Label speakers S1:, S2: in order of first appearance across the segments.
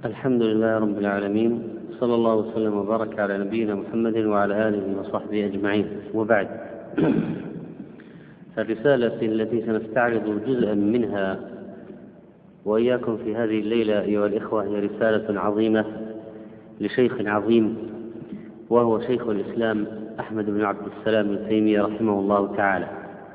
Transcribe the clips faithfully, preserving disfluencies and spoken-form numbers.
S1: الحمد لله رب العالمين، صلى الله وسلم وبارك على نبينا محمد وعلى آله وصحبه أجمعين، وبعد. الرسالة التي سنستعرض جزءا منها وإياكم في هذه الليلة أيها الإخوة هي رسالة عظيمة لشيخ عظيم، وهو شيخ الإسلام أحمد بن عبد السلام بن تيمية رحمه الله تعالى.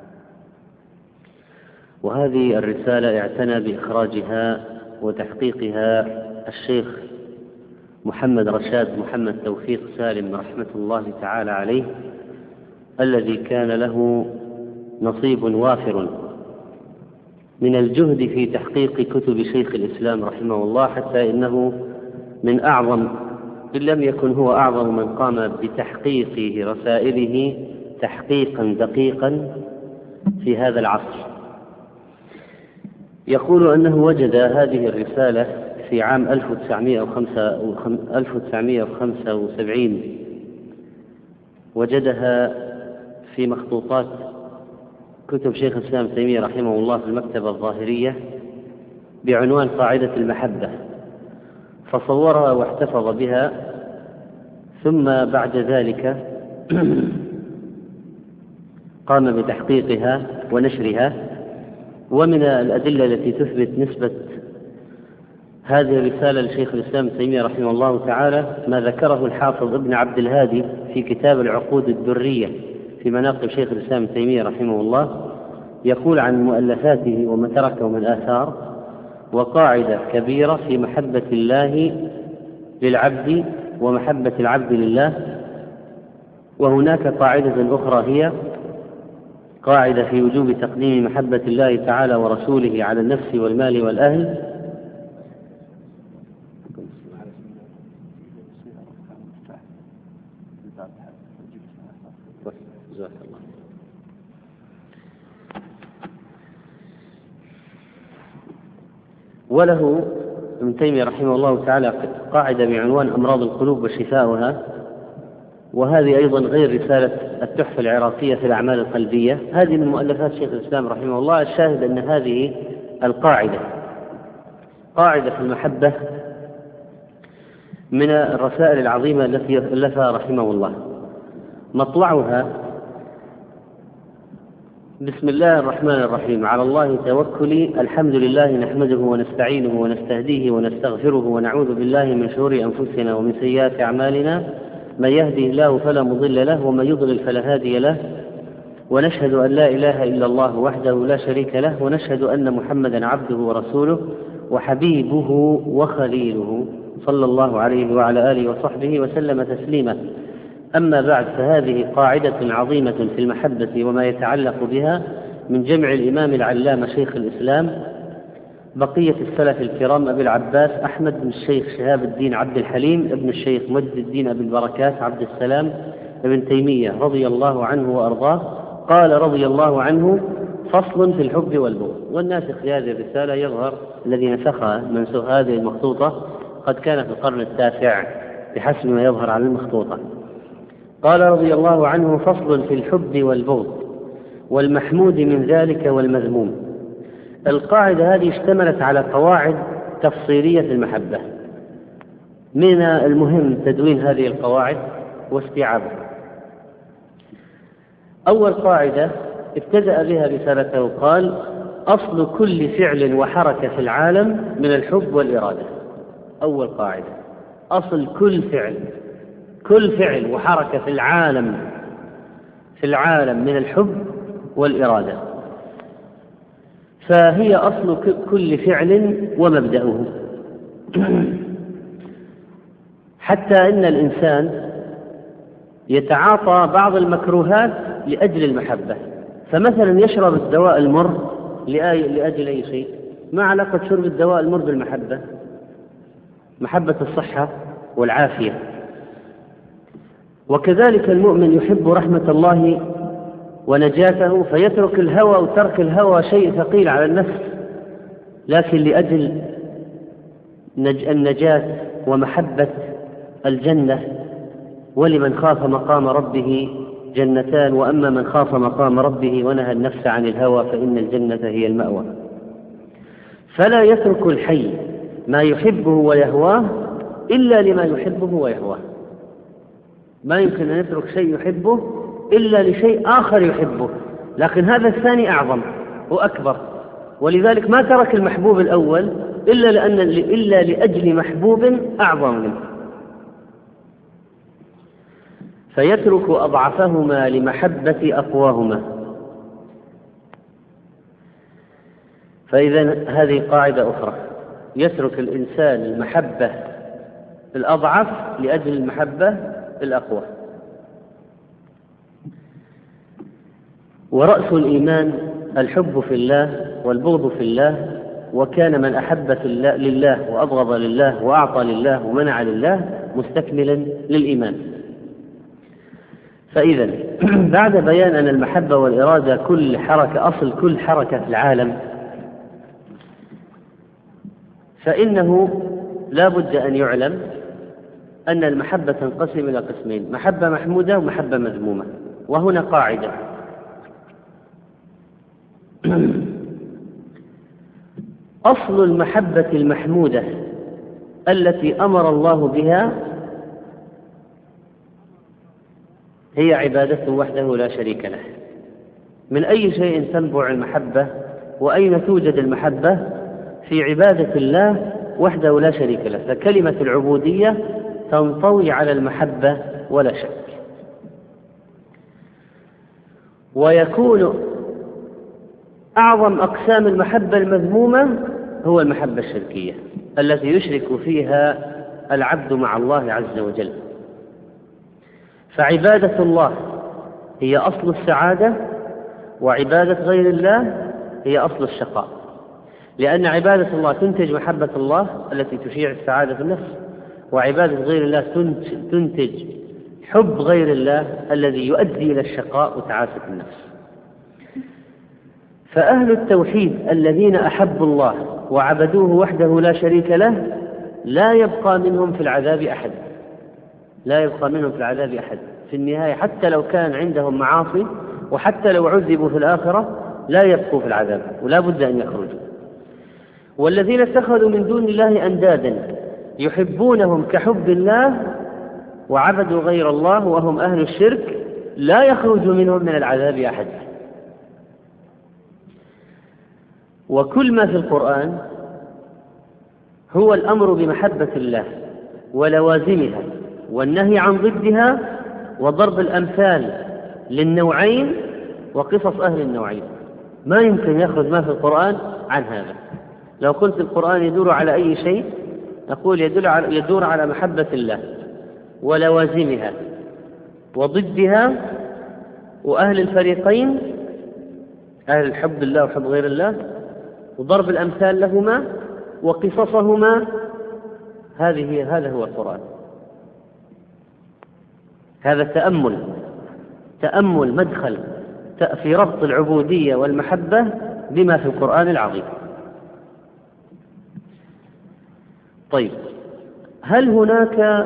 S1: وهذه الرسالة اعتنى بإخراجها وتحقيقها الشيخ محمد رشاد محمد توفيق سالم رحمة الله تعالى عليه، الذي كان له نصيب وافر من الجهد في تحقيق كتب شيخ الإسلام رحمه الله، حتى إنه من أعظم إن لم يكن هو أعظم من قام بتحقيق رسائله تحقيقا دقيقا في هذا العصر. يقول أنه وجد هذه الرسالة في عام ألف وتسعمائة وخمسة وسبعين، وجدها في مخطوطات كتب شيخ الإسلام تيمية رحمه الله في المكتبة الظاهرية بعنوان قاعدة المحبة، فصورها واحتفظ بها، ثم بعد ذلك قام بتحقيقها ونشرها. ومن الأدلة التي تثبت نسبة هذه الرسالة لشيخ الإسلام تيمية رحمه الله تعالى ما ذكره الحافظ ابن عبد الهادي في كتاب العقود الدرية في مناقب شيخ الإسلام تيمية رحمه الله، يقول عن مؤلفاته وما تركه من آثار: وقاعدة كبيرة في محبة الله للعبد ومحبة العبد لله. وهناك قاعدة أخرى هي قاعدة في وجوب تقديم محبة الله تعالى ورسوله على النفس والمال والأهل. وله ابن تيمية رحمه الله تعالى قاعدة بعنوان أمراض القلوب وشفاؤها، وهذه أيضا غير رسالة التحفة العراقية في الأعمال القلبية. هذه من مؤلفات شيخ الإسلام رحمه الله. الشاهد أن هذه القاعدة قاعدة في المحبة من الرسائل العظيمة التي ألفها رحمه الله. مطلعها: بسم الله الرحمن الرحيم، على الله توكلي، الحمد لله نحمده ونستعينه ونستهديه ونستغفره ونعوذ بالله من شرور أنفسنا ومن سيئات أعمالنا، من يهده الله فلا مضل له ومن يضلل فلا هادي له، ونشهد أن لا إله إلا الله وحده لا شريك له، ونشهد أن محمدا عبده ورسوله وحبيبه وخليله صلى الله عليه وعلى آله وصحبه وسلم تسليما. أما بعد، فهذه قاعدة عظيمة في المحبة وما يتعلق بها من جمع الإمام العلامة شيخ الإسلام بقية السلف الكرام أبي العباس أحمد بن الشيخ شهاب الدين عبد الحليم ابن الشيخ مجد الدين أبي البركات عبد السلام ابن تيمية رضي الله عنه وأرضاه. قال رضي الله عنه: فصل في الحب والبغض. والناسخ في هذه الرسالة يظهر الذي نسخها منسوخ هذه المخطوطة قد كان في القرن التاسع بحسب ما يظهر على المخطوطة. قال رضي الله عنه: فصل في الحب والبغض والمحمود من ذلك والمذموم. القاعدة هذه اشتملت على قواعد تفصيلية في المحبة. من المهم تدوين هذه القواعد واستيعابها. أول قاعدة ابتدأ بها رسالته قال: أصل كل فعل وحركة في العالم من الحب والإرادة. أول قاعدة: أصل كل فعل كل فعل وحركة في العالم في العالم من الحب والإرادة، فهي أصل كل فعل ومبدأه. حتى إن الإنسان يتعاطى بعض المكروهات لأجل المحبة. فمثلا يشرب الدواء المر لأجل أي شيء. ما علاقة شرب الدواء المر بالمحبة؟ محبة الصحة والعافية. وكذلك المؤمن يحب رحمة الله ونجاته فيترك الهوى، وترك الهوى شيء ثقيل على النفس، لكن لأجل النجاة ومحبة الجنة. ولمن خاف مقام ربه جنتان، وأما من خاف مقام ربه ونهى النفس عن الهوى فإن الجنة هي المأوى. فلا يترك الحي ما يحبه ويهواه إلا لما يحبه ويهواه. ما يمكن أن يترك شيء يحبه إلا لشيء آخر يحبه، لكن هذا الثاني أعظم وأكبر، ولذلك ما ترك المحبوب الأول إلا لأن إلا لأجل محبوب أعظم منه، فيترك أضعفهما لمحبة أقواهما. فإذا هذه قاعدة أخرى، يترك الإنسان المحبة الأضعف لأجل المحبة الأقوى. ورأس الإيمان الحب في الله والبغض في الله، وكان من أحب في الله لله وأبغض لله وأعطى لله ومنع لله مستكملا للإيمان. فإذا بعد بيان أن المحبة والإرادة كل حركة أصل كل حركة في العالم، فإنه لا بد أن يعلم أن المحبة تنقسم إلى قسمين: محبة محمودة ومحبة مذمومة. وهنا قاعدة: أصل المحبة المحمودة التي أمر الله بها هي عبادته وحده لا شريك له. من أي شيء تنبع المحبة وأين توجد المحبة؟ في عبادة الله وحده لا شريك له. فكلمة العبودية تنطوي على المحبة ولا شك. ويكون أعظم أقسام المحبة المذمومة هو المحبة الشركية التي يشرك فيها العبد مع الله عز وجل. فعبادة الله هي أصل السعادة، وعبادة غير الله هي أصل الشقاء، لأن عبادة الله تنتج محبة الله التي تشيع السعادة في النفس، وعبادة غير الله تنتج حب غير الله الذي يؤدي إلى الشقاء وتعاسة النفس. فأهل التوحيد الذين أحبوا الله وعبدوه وحده لا شريك له لا يبقى منهم في العذاب أحد، لا يبقى منهم في العذاب أحد في النهاية، حتى لو كان عندهم معاصي وحتى لو عذبوا في الآخرة لا يبقوا في العذاب ولا بد أن يخرجوا. والذين اتخذوا من دون الله أندادا يحبونهم كحب الله وعبدوا غير الله وهم أهل الشرك لا يخرج منهم من العذاب أحد. وكل ما في القرآن هو الأمر بمحبة الله ولوازمها والنهي عن ضدها وضرب الأمثال للنوعين وقصص أهل النوعين. ما يمكن يخرج ما في القرآن عن هذا. لو قلت القرآن يدور على أي شيء نقول يدور على, يدور على محبة الله ولوازمها وضدها وأهل الفريقين، أهل الحب الله وحب غير الله، وضرب الأمثال لهما وقصصهما. هذه هذا هو القرآن. هذا تأمل تأمل مدخل في ربط العبودية والمحبة بما في القرآن العظيم. طيب، هل هناك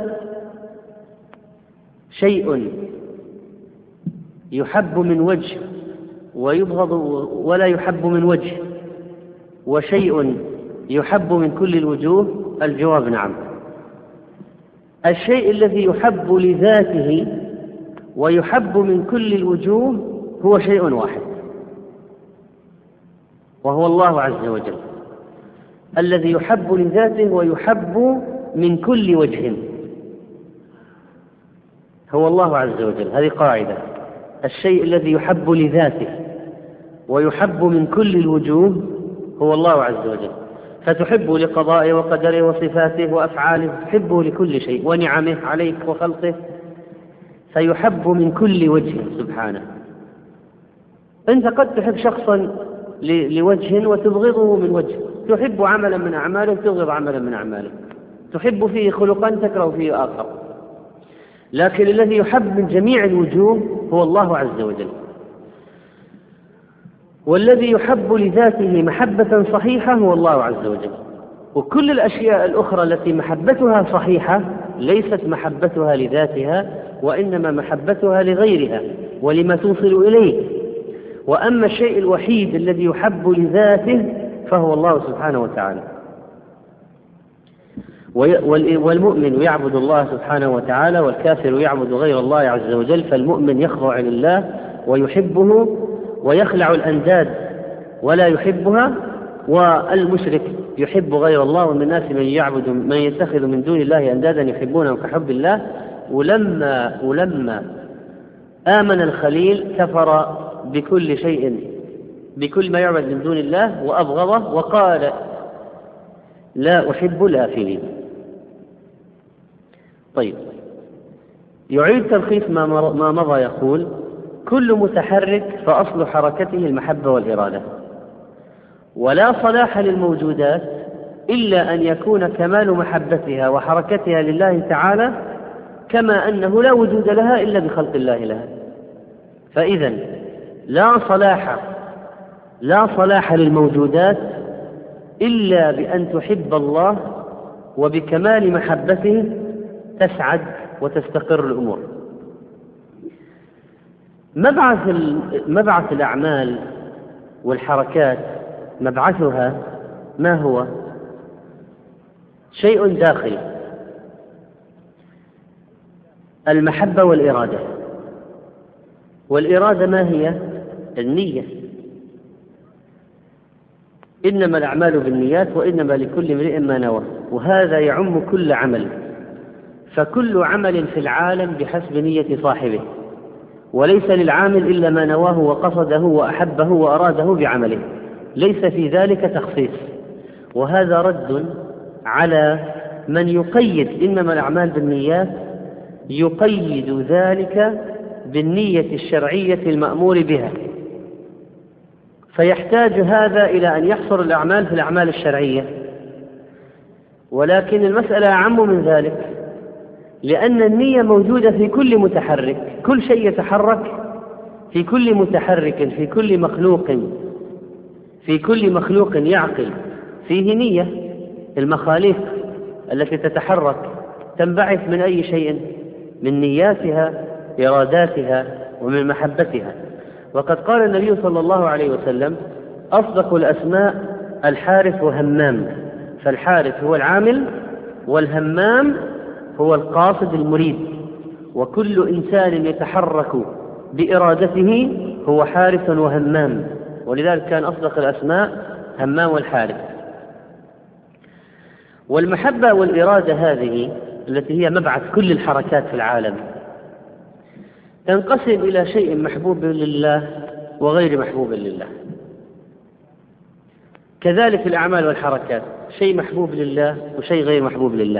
S1: شيء يحب من وجه ويبغض ولا يحب من وجه، وشيء يحب من كل الوجوه؟ الجواب نعم. الشيء الذي يحب لذاته ويحب من كل الوجوه هو شيء واحد، وهو الله عز وجل الذي يحب لذاته ويحب من كل وجه، هو الله عز وجل. هذه قاعدة: الشيء الذي يحب لذاته ويحب من كل الوجوه هو الله عز وجل. فتحبه لقضائه وقدره وصفاته وأفعاله، تحبه لكل شيء ونعمه عليك وخلقه، فيحب من كل وجه سبحانه. أنت قد تحب شخصا لوجه وتبغضه من وجه، تحب عملا من أعماله وتبغض عملا من أعماله، تحب فيه خلقا تكره فيه آخر، لكن الذي يحب من جميع الوجوه هو الله عز وجل. والذي يحب لذاته محبة صحيحة هو الله عز وجل. وكل الأشياء الأخرى التي محبتها صحيحة ليست محبتها لذاتها، وإنما محبتها لغيرها ولما توصل إليه. وأما الشيء الوحيد الذي يحب لذاته فهو الله سبحانه وتعالى. والمؤمن يعبد الله سبحانه وتعالى والكافر يعبد غير الله عز وجل، فالمؤمن يخضع لله ويحبه ويخلع الأنداد ولا يحبها، والمشرك يحب غير الله. ومن الناس من يعبد من يتخذ من دون الله أندادا يحبونهم كحب الله. ولما ولما آمن الخليل كفر بكل شيء بكل ما يعبد من دون الله وأبغضه، وقال لا أحب الآفلين. طيب، يعيد تلخيص ما مضى يقول: كل متحرك فأصل حركته المحبة والإرادة، ولا صلاح للموجودات إلا أن يكون كمال محبتها وحركتها لله تعالى، كما أنه لا وجود لها إلا بخلق الله لها. فإذا لا صلاح لا صلاح للموجودات إلا بأن تحب الله، وبكمال محبته تسعد وتستقر الأمور. مبعث مبعث الأعمال والحركات مبعثها ما هو؟ شيء داخلي، المحبة والإرادة. والإرادة ما هي؟ النية. إنما الأعمال بالنيات وإنما لكل امرئ ما نوى، وهذا يعم كل عمل، فكل عمل في العالم بحسب نية صاحبه، وليس للعامل إلا ما نواه وقصده وأحبه وأراده بعمله، ليس في ذلك تخصيص. وهذا رد على من يقيد إنما الأعمال بالنيات، يقيد ذلك بالنية الشرعية المأمور بها، فيحتاج هذا إلى أن يحصر الأعمال في الأعمال الشرعية. ولكن المسألة أعم من ذلك، لأن النية موجودة في كل متحرك، كل شيء يتحرك، في كل متحرك، في كل مخلوق في كل مخلوق يعقل فيه نية. المخاليق التي تتحرك تنبعث من أي شيء؟ من نياتها، إراداتها، ومن محبتها. وقد قال النبي صلى الله عليه وسلم: أصدق الأسماء الحارث وهمام. فالحارث هو العامل، والهمام هو القاصد المريد، وكل إنسان يتحرك بإرادته هو حارث وهمام، ولذلك كان أصدق الأسماء همام والحارث. والمحبة والإرادة هذه التي هي مبعث كل الحركات في العالم تنقسم إلى شيء محبوب لله وغير محبوب لله. كذلك الأعمال والحركات، شيء محبوب لله وشيء غير محبوب لله.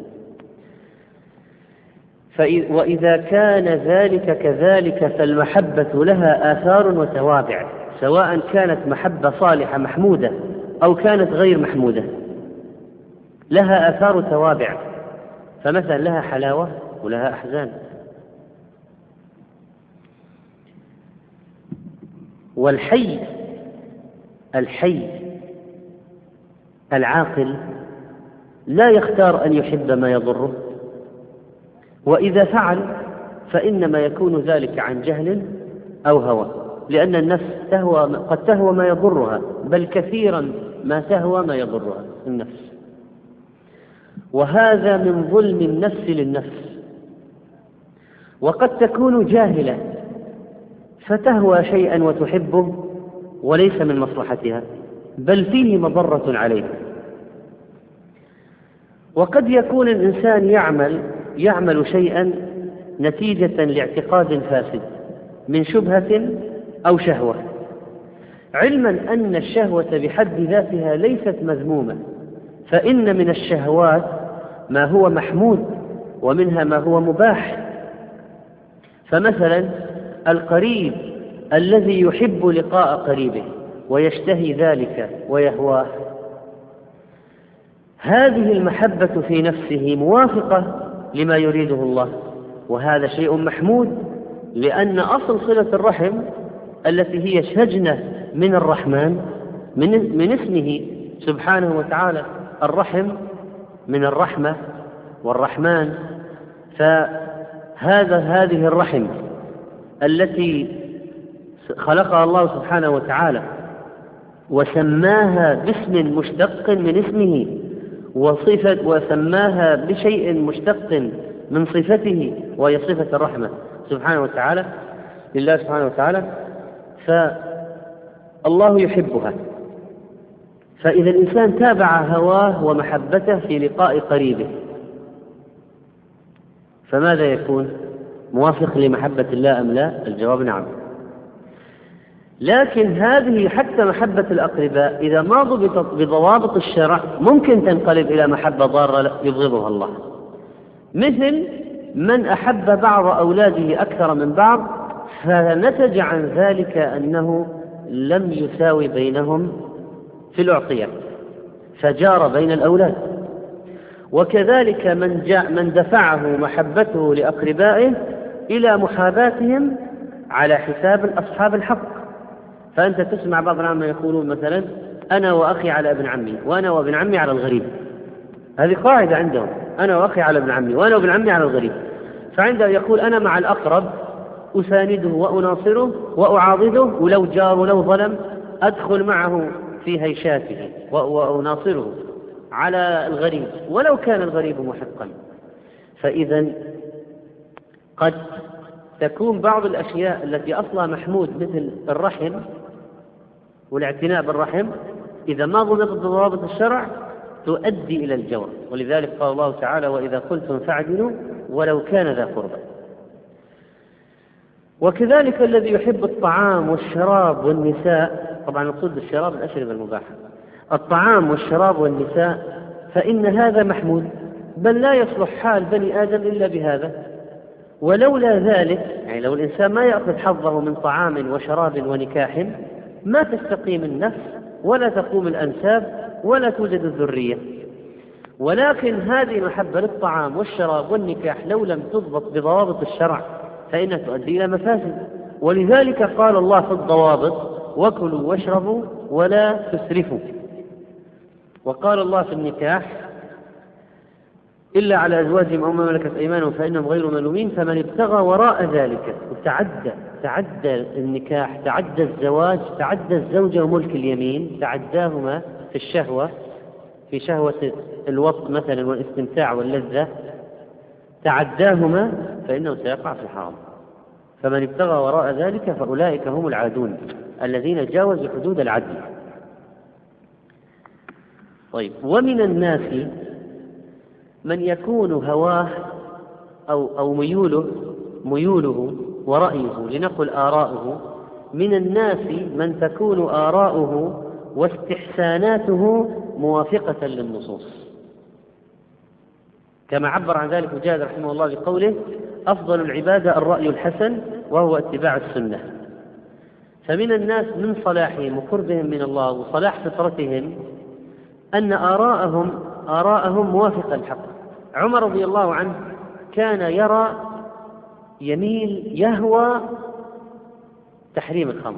S1: وإذا كان ذلك كذلك فالمحبة لها آثار وتوابع، سواء كانت محبة صالحة محمودة أو كانت غير محمودة، لها آثار وتوابع. فمثلا لها حلاوة ولها أحزان. والحي الحي العاقل لا يختار أن يحب ما يضره، وإذا فعل فإنما يكون ذلك عن جهل أو هوى، لأن النفس تهوى قد تهوى ما يضرها، بل كثيرا ما تهوى ما يضرها النفس، وهذا من ظلم النفس للنفس. وقد تكون جاهلة فتهوى شيئا وتحبه وليس من مصلحتها، بل فيه مضرة عليه. وقد يكون الإنسان يعمل يعمل شيئا نتيجة لاعتقاد فاسد من شبهة أو شهوة، علما أن الشهوة بحد ذاتها ليست مذمومة، فإن من الشهوات ما هو محمود ومنها ما هو مباح. فمثلا القريب الذي يحب لقاء قريبه ويشتهي ذلك ويهواه، هذه المحبة في نفسه موافقة لما يريده الله، وهذا شيء محمود، لأن أصل صلة الرحم التي هي شجنة من الرحمن من, من اسمه سبحانه وتعالى. الرحم من الرحمة والرحمن، فهذا هذه الرحم التي خلقها الله سبحانه وتعالى وسماها باسم مشتق من اسمه، وصفة وسماها بشيء مشتق من صفته وهي صفة الرحمة سبحانه وتعالى لله سبحانه وتعالى، فالله يحبها. فإذا الإنسان تابع هواه ومحبته في لقاء قريبه فماذا يكون؟ موافق لمحبة الله أم لا؟ الجواب نعم. لكن هذه حتى محبة الأقرباء إذا ما ضبطت بضوابط الشرع ممكن تنقلب إلى محبة ضارة يبغضها الله، مثل من أحب بعض أولاده أكثر من بعض فنتج عن ذلك أنه لم يساوي بينهم في الأعطية فجار بين الأولاد. وكذلك من, جاء من دفعه محبته لأقربائه إلى محاباتهم على حساب أصحاب الحق. فأنت تسمع بعض العامة يقولون مثلا أنا وأخي على ابن عمي وأنا وابن عمي على الغريب، هذه قاعدة عندهم، أنا وأخي على ابن عمي وأنا وابن عمي على الغريب. فعنده يقول أنا مع الأقرب أسانده وأناصره وأعاضده، ولو جار ولو ظلم أدخل معه في هيشاته وأناصره على الغريب ولو كان الغريب محقا. فإذا قد تكون بعض الأشياء التي أصلها محمود مثل الرحم والاعتناء بالرحم إذا ما ضبطت بضوابط الشرع تؤدي إلى الجور، ولذلك قال الله تعالى وإذا قلتم فاعدلوا ولو كان ذا قربى. وكذلك الذي يحب الطعام والشراب والنساء، طبعا نقصد بالشراب الأشربة المباحة، الطعام والشراب والنساء فإن هذا محمود، بل لا يصلح حال بني آدم إلا بهذا. ولولا ذلك يعني لو الإنسان ما يأخذ حظه من طعام وشراب ونكاح ما تستقيم النفس ولا تقوم الأنساب ولا توجد الذرية. ولكن هذه المحبة للطعام والشراب والنكاح لو لم تضبط بضوابط الشرع فإنها تؤدي إلى مفاسد. ولذلك قال الله في الضوابط وكلوا واشربوا ولا تسرفوا. وقال الله في النكاح إلا على أزواجهم أو ما ملكت أيمانهم فإنهم غير ملومين فمن ابتغى وراء ذلك. وتعدى تعدى النكاح، تعدى الزواج، تعدى الزوجة وملك اليمين، تعداهما في الشهوة، في شهوة الوطء مثلا والاستمتاع واللذة، تعداهما فإنه سيقع في الحرام. فمن ابتغى وراء ذلك فأولئك هم العادون الذين جاوزوا حدود العدل. طيب، ومن الناس من يكون هواه أو, أو ميوله ميوله ورأيه، لنقل آراؤه، من الناس من تكون آراؤه واستحساناته موافقة للنصوص، كما عبر عن ذلك مجاهد رحمه الله بقوله أفضل العبادة الرأي الحسن وهو اتباع السنة. فمن الناس من صلاحهم وقربهم من الله وصلاح فطرتهم أن آراءهم آراءهم موافقة الحق. عمر رضي الله عنه كان يرى يميل يهوى تحريم الخمر،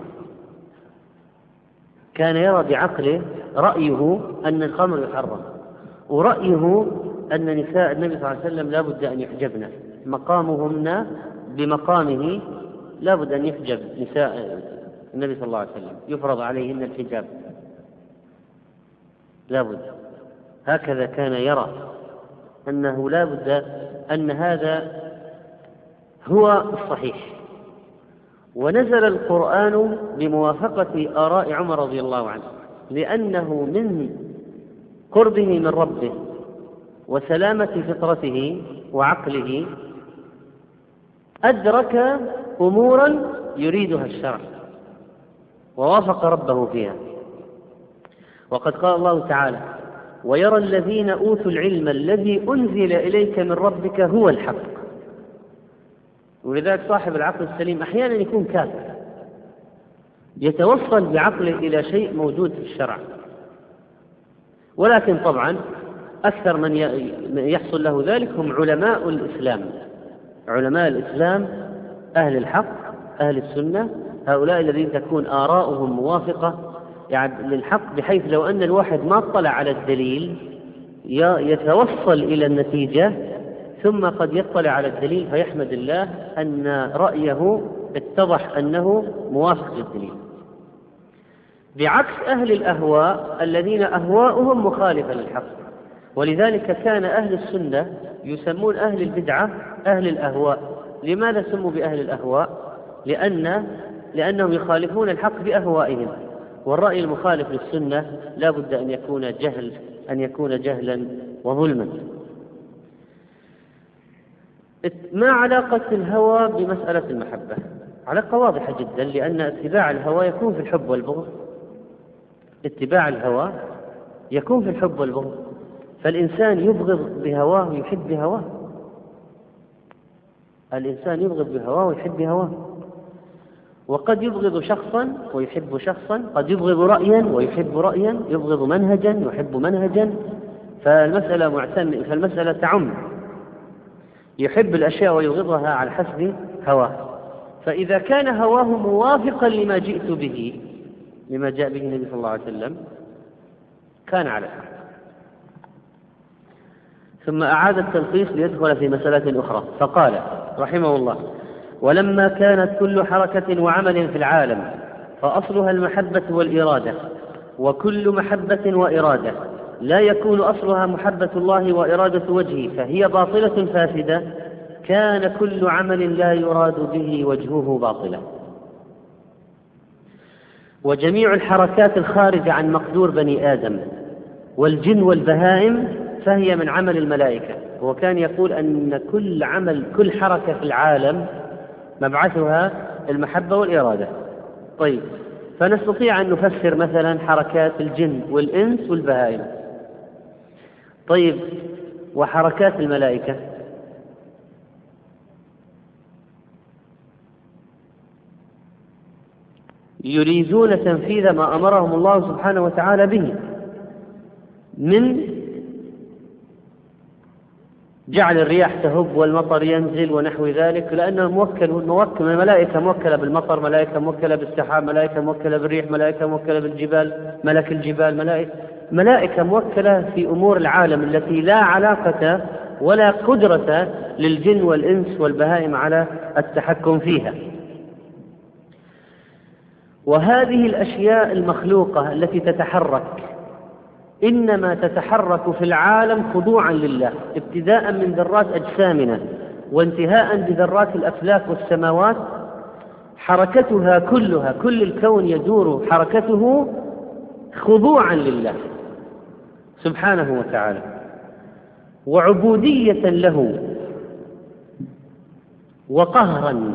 S1: كان يرى بعقله رأيه أن الخمر يحرم، ورأيه أن نساء النبي صلى الله عليه وسلم لا بد أن يحجبن، مقامهن بمقامه لا بد أن يحجب نساء النبي صلى الله عليه وسلم، يفرض عليهن الحجاب لا بد. هكذا كان يرى أنه لا بد، أن هذا هو الصحيح. ونزل القرآن بموافقة آراء عمر رضي الله عنه، لأنه من قربه من ربه وسلامة فطرته وعقله أدرك أمورا يريدها الشرع ووافق ربه فيها. وقد قال الله تعالى ويرى الذين أوتوا العلم الذي أنزل إليك من ربك هو الحق. ولذلك صاحب العقل السليم أحيانا يكون كافر يتوصل بعقله إلى شيء موجود في الشرع، ولكن طبعا أكثر من يحصل له ذلك هم علماء الإسلام، علماء الإسلام أهل الحق أهل السنة، هؤلاء الذين تكون آراؤهم موافقة يعني للحق، بحيث لو أن الواحد ما اطلع على الدليل يتوصل إلى النتيجة ثم قد يطلع على الدليل فيحمد الله أن رأيه اتضح أنه موافق للدليل، بعكس أهل الأهواء الذين أهواؤهم مخالفة للحق. ولذلك كان أهل السنة يسمون أهل البدعة أهل الأهواء. لماذا سموا بأهل الأهواء؟ لأن لأنهم يخالفون الحق بأهوائهم، والرأي المخالف للسنة لا بد أن يكون جهل أن يكون جهلا وظلما. ما علاقة الهوى بمسألة المحبة؟ علاقة واضحة جدا، لأن اتباع الهوى يكون في الحب والبغض. اتباع الهوى يكون في الحب والبغض، فالإنسان يبغض بهواه ويحب بهواه. الإنسان يبغض بهواه ويحب بهواه، وقد يبغض شخصا ويحب شخصا، قد يبغض رأيا ويحب رأيا، يبغض منهجا ويحب منهجا. فالمسألة معتمد فالمسألة تعم، يحب الأشياء ويبغضها على حسب هواه. فإذا كان هواه موافقا لما جئت به لما جاء به النبي صلى الله عليه وسلم كان على الحق. ثم أعاد التلخيص ليدخل في مسألة أخرى، فقال رحمه الله: ولما كانت كل حركة وعمل في العالم فأصلها المحبة والإرادة، وكل محبة وإرادة لا يكون أصلها محبة الله وإرادة وجهه فهي باطلة فاسدة، كان كل عمل لا يراد به وجهه باطلا. وجميع الحركات الخارجة عن مقدور بني آدم والجن والبهائم فهي من عمل الملائكة. وكان يقول أن كل عمل كل حركة في العالم مبعثها المحبة والإرادة. طيب، فنستطيع أن نفسر مثلا حركات الجن والإنس والبهائم. طيب، وحركات الملائكة؟ يريدون تنفيذ ما أمرهم الله سبحانه وتعالى به من جعل الرياح تهب والمطر ينزل ونحو ذلك، لأنه موكل موكل الملائكة موكلة بالمطر، ملائكة موكلة بالسحاب، ملائكة موكلة بالريح، ملائكة موكلة بالجبال، ملك الجبال، ملائكة ملائكة موكلة في أمور العالم التي لا علاقة ولا قدرة للجن والإنس والبهائم على التحكم فيها. وهذه الأشياء المخلوقة التي تتحرك إنما تتحرك في العالم خضوعا لله، ابتداء من ذرات أجسامنا وانتهاء بذرات الأفلاك والسماوات. حركتها كلها، كل الكون يدور حركته خضوعا لله سبحانه وتعالى وعبودية له وقهرا،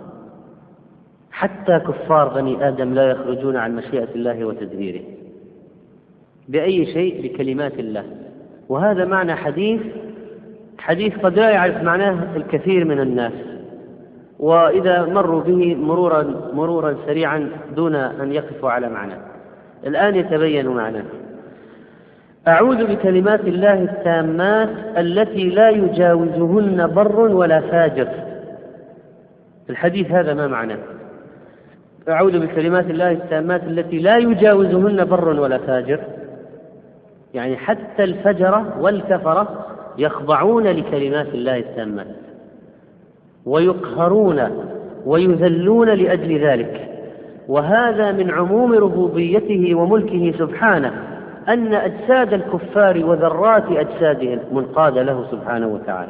S1: حتى كفار بني آدم لا يخرجون عن مشيئة الله وتدبيره بأي شيء، بكلمات الله. وهذا معنى حديث حديث قد لا يعرف معناه الكثير من الناس، وإذا مروا به مرورا مرورا سريعا دون أن يقفوا على معناه. الآن يتبين معناه: أعوذ بكلمات الله التامات التي لا يجاوزهن بر ولا فاجر. الحديث هذا ما معناه؟ أعوذ بكلمات الله التامات التي لا يجاوزهن بر ولا فاجر، يعني حتى الفجرة والكفرة يخضعون لكلمات الله التامات ويقهرون ويذلون لأجل ذلك. وهذا من عموم ربوبيته وملكه سبحانه، أن أجساد الكفار وذرات أجسادهم منقادة له سبحانه وتعالى،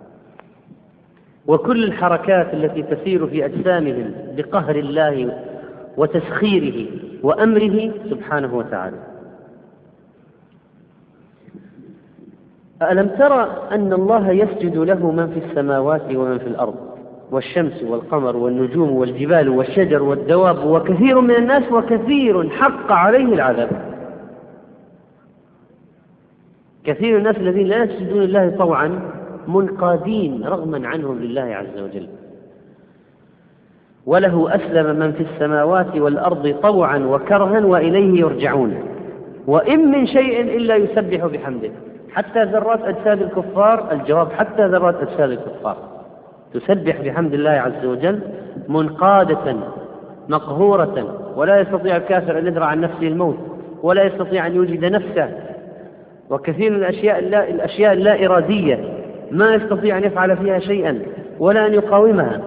S1: وكل الحركات التي تسير في أجسامهم بقهر الله وتسخيره وأمره سبحانه وتعالى. ألم ترى أن الله يسجد له من في السماوات ومن في الأرض، والشمس والقمر والنجوم والجبال والشجر والدواب وكثير من الناس وكثير حق عليه العذاب. كثير من الناس الذين لا يسجدون لله طوعا منقادين رغما عنهم لله عز وجل. وله أسلم من في السماوات والأرض طوعا وكرها وإليه يرجعون وإن من شيء إلا يسبح بحمده. حتى ذرات أجساد الكفار، الجواب حتى ذرات أجساد الكفار تسبح بحمد الله عز وجل منقادة مقهورة، ولا يستطيع الكافر أن يدرع عن نفسه الموت ولا يستطيع أن يوجد نفسه. وكثير من الأشياء اللا, الأشياء اللا إرادية ما يستطيع أن يفعل فيها شيئا ولا أن يقاومها.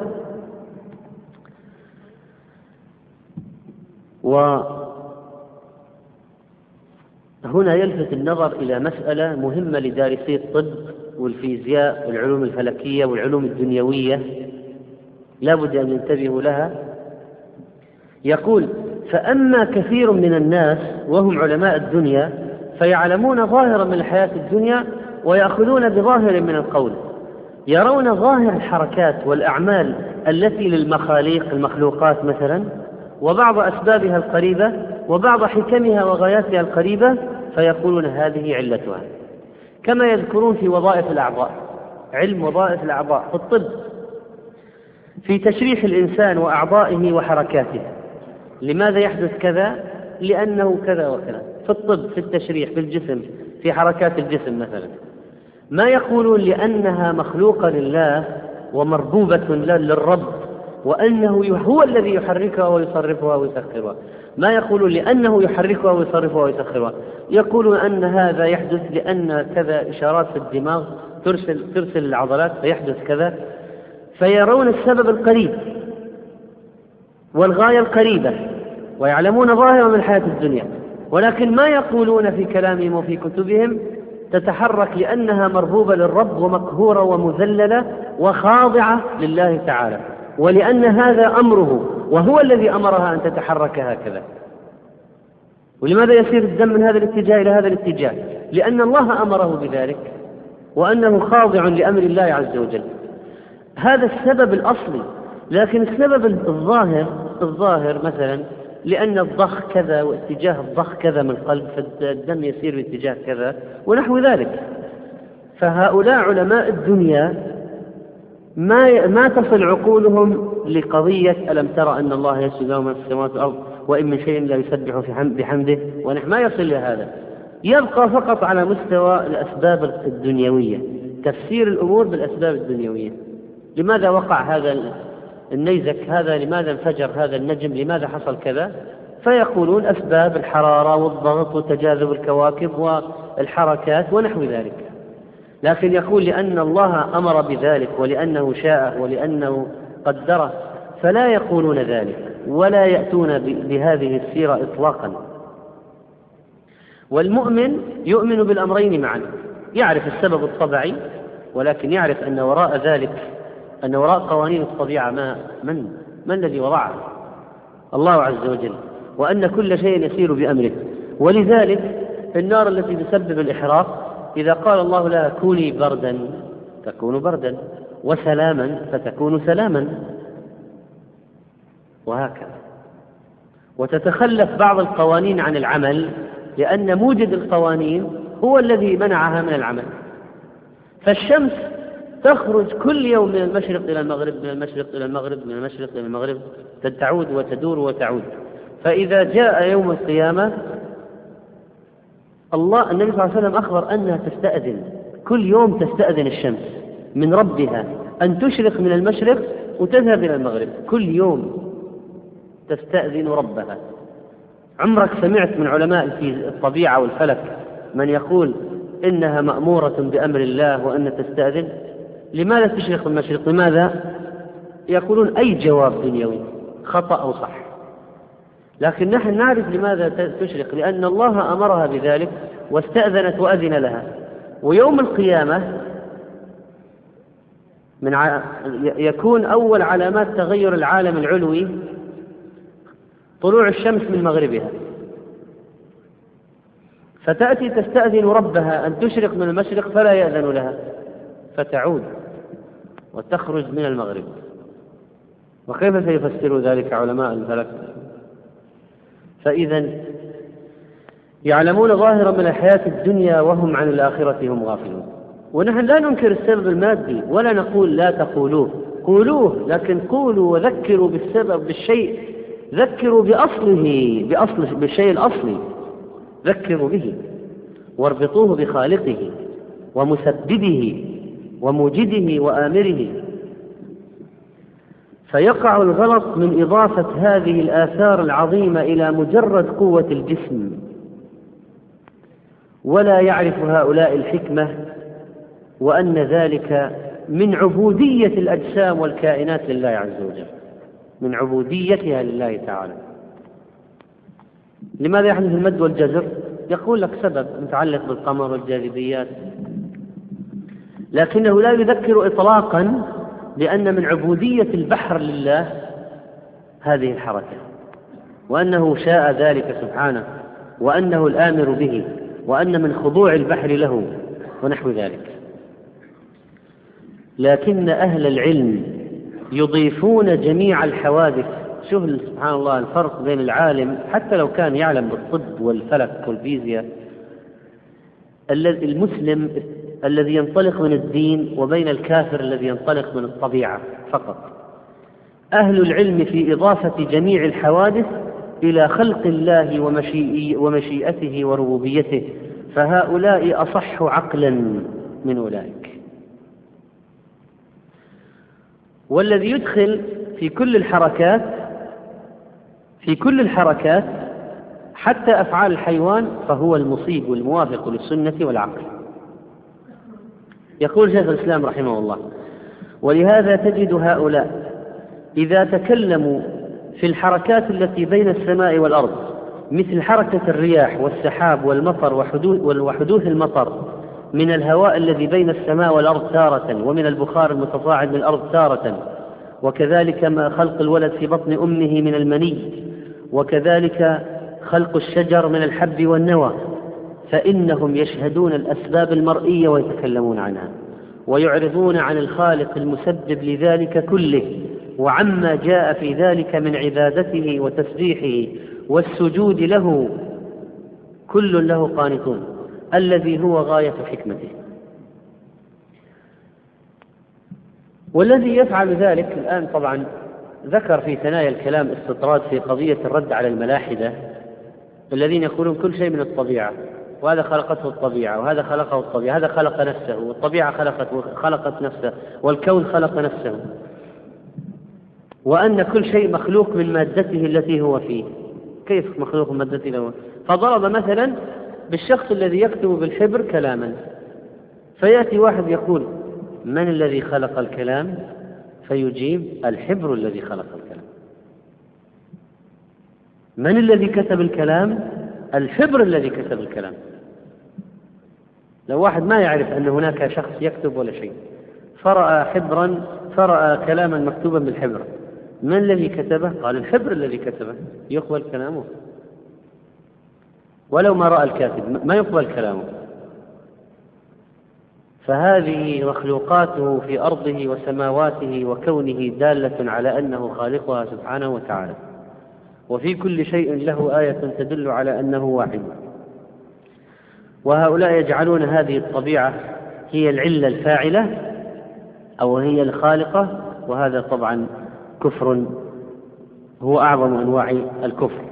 S1: هنا يلفت النظر إلى مسألة مهمة لدارسي الطب والفيزياء والعلوم الفلكية والعلوم الدنيوية، لا بد أن ينتبهوا لها. يقول: فأما كثير من الناس وهم علماء الدنيا فيعلمون ظاهرا من الحياة الدنيا ويأخذون بظاهر من القول، يرون ظاهر الحركات والأعمال التي للمخاليق المخلوقات مثلا، وبعض أسبابها القريبة وبعض حكمها وغاياتها القريبة، فيقولون هذه علتها، كما يذكرون في وظائف الأعضاء، علم وظائف الأعضاء في الطب، في تشريح الإنسان وأعضائه وحركاته، لماذا يحدث كذا؟ لأنه كذا وكذا، في الطب، في التشريح، في الجسم، في حركات الجسم مثلا. ما يقولون لأنها مخلوقة لله ومربوبة للرب وأنه هو الذي يحركها ويصرفها ويسخرها، ما يقولون لأنه يحركها ويصرفها ويسخرها، يقولون أن هذا يحدث لأن كذا إشارات في الدماغ ترسل, ترسل العضلات فيحدث كذا، فيرون السبب القريب والغاية القريبة ويعلمون ظاهرا من الحياة الدنيا، ولكن ما يقولون في كلامهم وفي كتبهم تتحرك لأنها مربوبة للرب ومقهورة ومذللة وخاضعة لله تعالى، ولأن هذا أمره وهو الذي أمرها أن تتحرك هكذا. ولماذا يسير الدم من هذا الاتجاه إلى هذا الاتجاه؟ لأن الله أمره بذلك وأنه خاضع لأمر الله عز وجل. هذا السبب الأصلي. لكن السبب الظاهر الظاهر مثلا لأن الضخ كذا واتجاه الضخ كذا من القلب فالدم يسير باتجاه كذا ونحو ذلك. فهؤلاء علماء الدنيا ما ما تصل عقولهم لقضية ألم ترى أن الله يسجد له من في السماوات والأرض وإن من شيء لا يسبح بحمده، ونحن ما يصل لهذا، يبقى فقط على مستوى الأسباب الدنيوية، تفسير الأمور بالأسباب الدنيوية. لماذا وقع هذا النيزك هذا؟ لماذا انفجر هذا النجم؟ لماذا حصل كذا؟ فيقولون أسباب الحرارة والضغط وتجاذب الكواكب والحركات ونحو ذلك. لكن يقول لأن الله أمر بذلك ولأنه شاء ولأنه قدره، فلا يقولون ذلك ولا يأتون بهذه السيرة إطلاقا. والمؤمن يؤمن بالأمرين معا، يعرف السبب الطبيعي ولكن يعرف أن وراء ذلك أن وراء قوانين الطبيعة ما من من الذي وضعها؟ الله عز وجل، وأن كل شيء يسير بأمره. ولذلك النار التي تسبب الإحراق إذا قال الله لها كوني بردا تكون بردا، وسلاما فتكون سلاما، وهكذا. وتتخلف بعض القوانين عن العمل لأن موجد القوانين هو الذي منعها من العمل. فالشمس تخرج كل يوم من المشرق إلى المغرب، من المشرق إلى المغرب، من المشرق إلى المغرب، تعود وتدور وتعود. فإذا جاء يوم القيامة الله النبي صلى الله عليه وسلم أخبر أنها تستأذن كل يوم، تستأذن الشمس من ربها أن تشرق من المشرق وتذهب إلى المغرب، كل يوم تستأذن ربها. عمرك سمعت من علماء في الطبيعة والفلك من يقول إنها مأمورة بأمر الله وأن تستأذن؟ لماذا تشرق من المشرق؟ لماذا؟ يقولون أي جواب دنيوي خطأ أو صح، لكن نحن نعرف لماذا تشرق، لأن الله أمرها بذلك واستأذنت وأذن لها. ويوم القيامة من ع... يكون أول علامات تغير العالم العلوي طلوع الشمس من مغربها، فتأتي تستأذن ربها أن تشرق من المشرق فلا يأذن لها، فتعود وتخرج من المغرب. وكيف سيفسر ذلك علماء الفلك؟ فإذا يعلمون ظاهرا من الحياة الدنيا وهم عن الآخرة هم غافلون. ونحن لا ننكر السبب المادي ولا نقول لا تقولوه، قولوه، لكن قولوا وذكروا بالسبب، بالشيء، ذكروا بأصله، بأصل بالشيء الأصلي، ذكروا به واربطوه بخالقه ومسببه وموجده وآمره. فيقع الغلط من إضافة هذه الآثار العظيمة إلى مجرد قوة الجسم، ولا يعرف هؤلاء الحكمة وأن ذلك من عبودية الأجسام والكائنات لله عز وجل، من عبوديتها لله تعالى. لماذا يحدث المد والجزر؟ يقول لك سبب متعلق بالقمر والجاذبيات، لكنه لا يذكر إطلاقا بأن من عبودية البحر لله هذه الحركة، وأنه شاء ذلك سبحانه، وأنه الآمر به، وأن من خضوع البحر له ونحو ذلك. لكن أهل العلم يضيفون جميع الحوادث. شوف سبحان الله الفرق بين العالم حتى لو كان يعلم بالطب والفلك والفيزياء، المسلم الذي ينطلق من الدين، وبين الكافر الذي ينطلق من الطبيعة فقط. أهل العلم في إضافة جميع الحوادث إلى خلق الله ومشيئته وربوبيته، فهؤلاء أصح عقلا من أولئك. والذي يدخل في كل الحركات في كل الحركات حتى أفعال الحيوان فهو المصيب والموافق للسنة والعقل. يقول شيخ الإسلام رحمه الله: ولهذا تجد هؤلاء إذا تكلموا في الحركات التي بين السماء والأرض، مثل حركة الرياح والسحاب والمطر وحدوث المطر من الهواء الذي بين السماء والأرض تارة، ومن البخار المتصاعد من الأرض تارة، وكذلك ما خلق الولد في بطن أمه من المني، وكذلك خلق الشجر من الحب والنوى، فإنهم يشهدون الأسباب المرئية ويتكلمون عنها، ويعرضون عن الخالق المسبب لذلك كله وعما جاء في ذلك من عبادته وتسبيحه والسجود له، كل له قانتون، الذي هو غاية حكمته. والذي يفعل ذلك الآن طبعا ذكر في ثنايا الكلام استطراد في قضية الرد على الملاحدة الذين يقولون كل شيء من الطبيعة، وهذا خلقته الطبيعة، وهذا خلقه الطبيعة، هذا خلق نفسه، والطبيعة خلقت خلقت نفسه، والكون خلق نفسه، وأن كل شيء مخلوق من مادته التي هو فيه. كيف مخلوق من مادته التي هو؟ فضرب مثلا بالشخص الذي يكتب بالحبر كلاما، فيأتي واحد يقول: من الذي خلق الكلام؟ فيجيب: الحبر الذي خلق الكلام. من الذي كتب الكلام؟ الحبر الذي كتب الكلام. لو واحد ما يعرف أن هناك شخص يكتب ولا شيء، فرأى حبرا، فرأى كلاما مكتوبا بالحبر، من الذي كتبه؟ قال: الحبر الذي كتبه. يقبل كلامه؟ ولو ما رأى الكاتب ما يقبل كلامه. فهذه مخلوقاته في أرضه وسماواته وكونه دالة على أنه خالقها سبحانه وتعالى، وفي كل شيء له آية تدل على أنه واحد. وهؤلاء يجعلون هذه الطبيعة هي العلة الفاعلة أو هي الخالقة، وهذا طبعا كفر هو أعظم أنواع الكفر.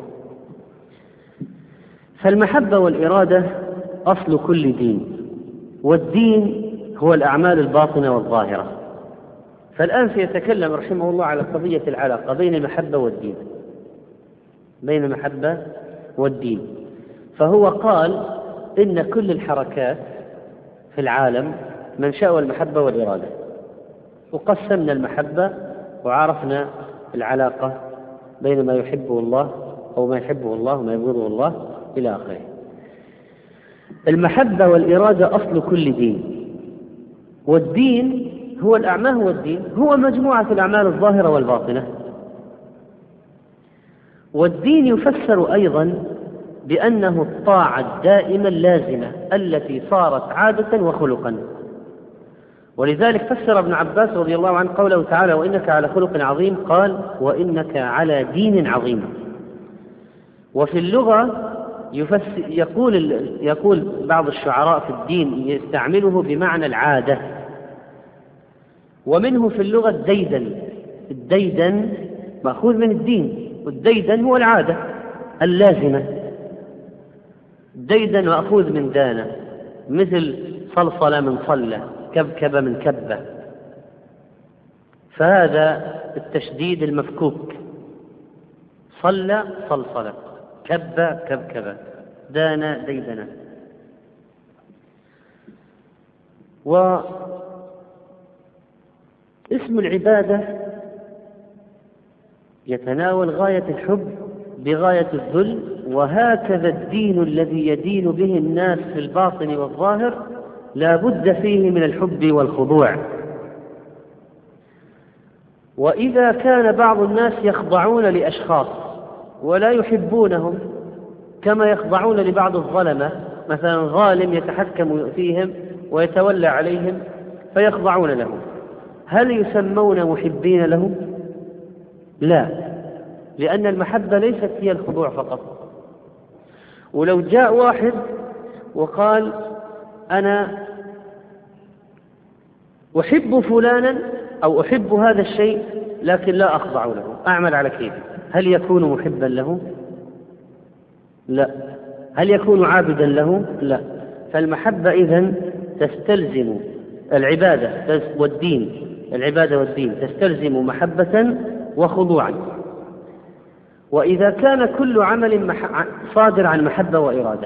S1: فالمحبة والإرادة أصل كل دين، والدين هو الأعمال الباطنة والظاهرة. فالآن سيتكلم رحمه الله على قضية العلاقة بين المحبة والدين، بين المحبة والدين. فهو قال إن كل الحركات في العالم منشأها المحبة والإرادة، وقسمنا المحبة وعرفنا العلاقة بين ما يحبه الله أو ما يحبه الله وما يبغضه الله إلى آخره. المحبة والإرادة أصل كل دين، والدين هو الأعمال، هو الدين هو مجموعة الأعمال الظاهرة والباطنة. والدين يفسر أيضا بأنه الطاعة الدائمة اللازمة التي صارت عادة وخلقا. ولذلك فسر ابن عباس رضي الله عنه قوله تعالى: وإنك على خلق عظيم، قال: وإنك على دين عظيم. وفي اللغة يقول يقول بعض الشعراء في الدين يستعمله بمعنى العادة، ومنه في اللغة الديدن. الديدن مأخوذ من الدين، والديدن هو العادة اللازمة. الديدن مأخوذ من دانة، مثل صلصلة من صلة، كبكبة من كبة. فهذا التشديد المفكوك، صلة صلصلة، كبة كبكبة، دانة ديدنة. واسم العبادة يتناول غاية الحب بغاية الذل، وهكذا الدين الذي يدين به الناس في الباطن والظاهر لا بد فيه من الحب والخضوع. وإذا كان بعض الناس يخضعون لأشخاص ولا يحبونهم كما يخضعون لبعض الظلمة، مثلا ظالم يتحكم فيهم ويتولى عليهم فيخضعون له، هل يسمون محبين له؟ لا، لأن المحبة ليست هي الخضوع فقط. ولو جاء واحد وقال أنا أحب فلانا أو أحب هذا الشيء لكن لا أخضع له، أعمل على كيفي، هل يكون محبا له؟ لا. هل يكون عابدا له؟ لا. فالمحبة إذن تستلزم العبادة والدين، العبادة والدين تستلزم محبة وخضوعا. وإذا كان كل عمل صادر عن محبة وإرادة،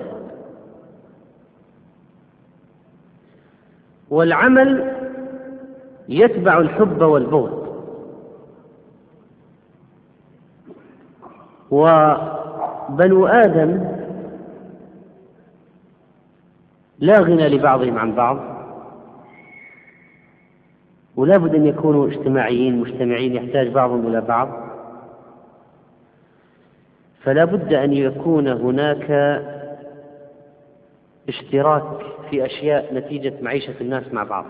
S1: والعمل يتبع الحب والبغض، وبنو آدم لا غنى لبعضهم عن بعض، ولا بد أن يكونوا اجتماعيين مجتمعين، يحتاج بعضهم إلى بعض، فلا بد أن يكون هناك اشتراك في أشياء نتيجة معيشة الناس مع بعض،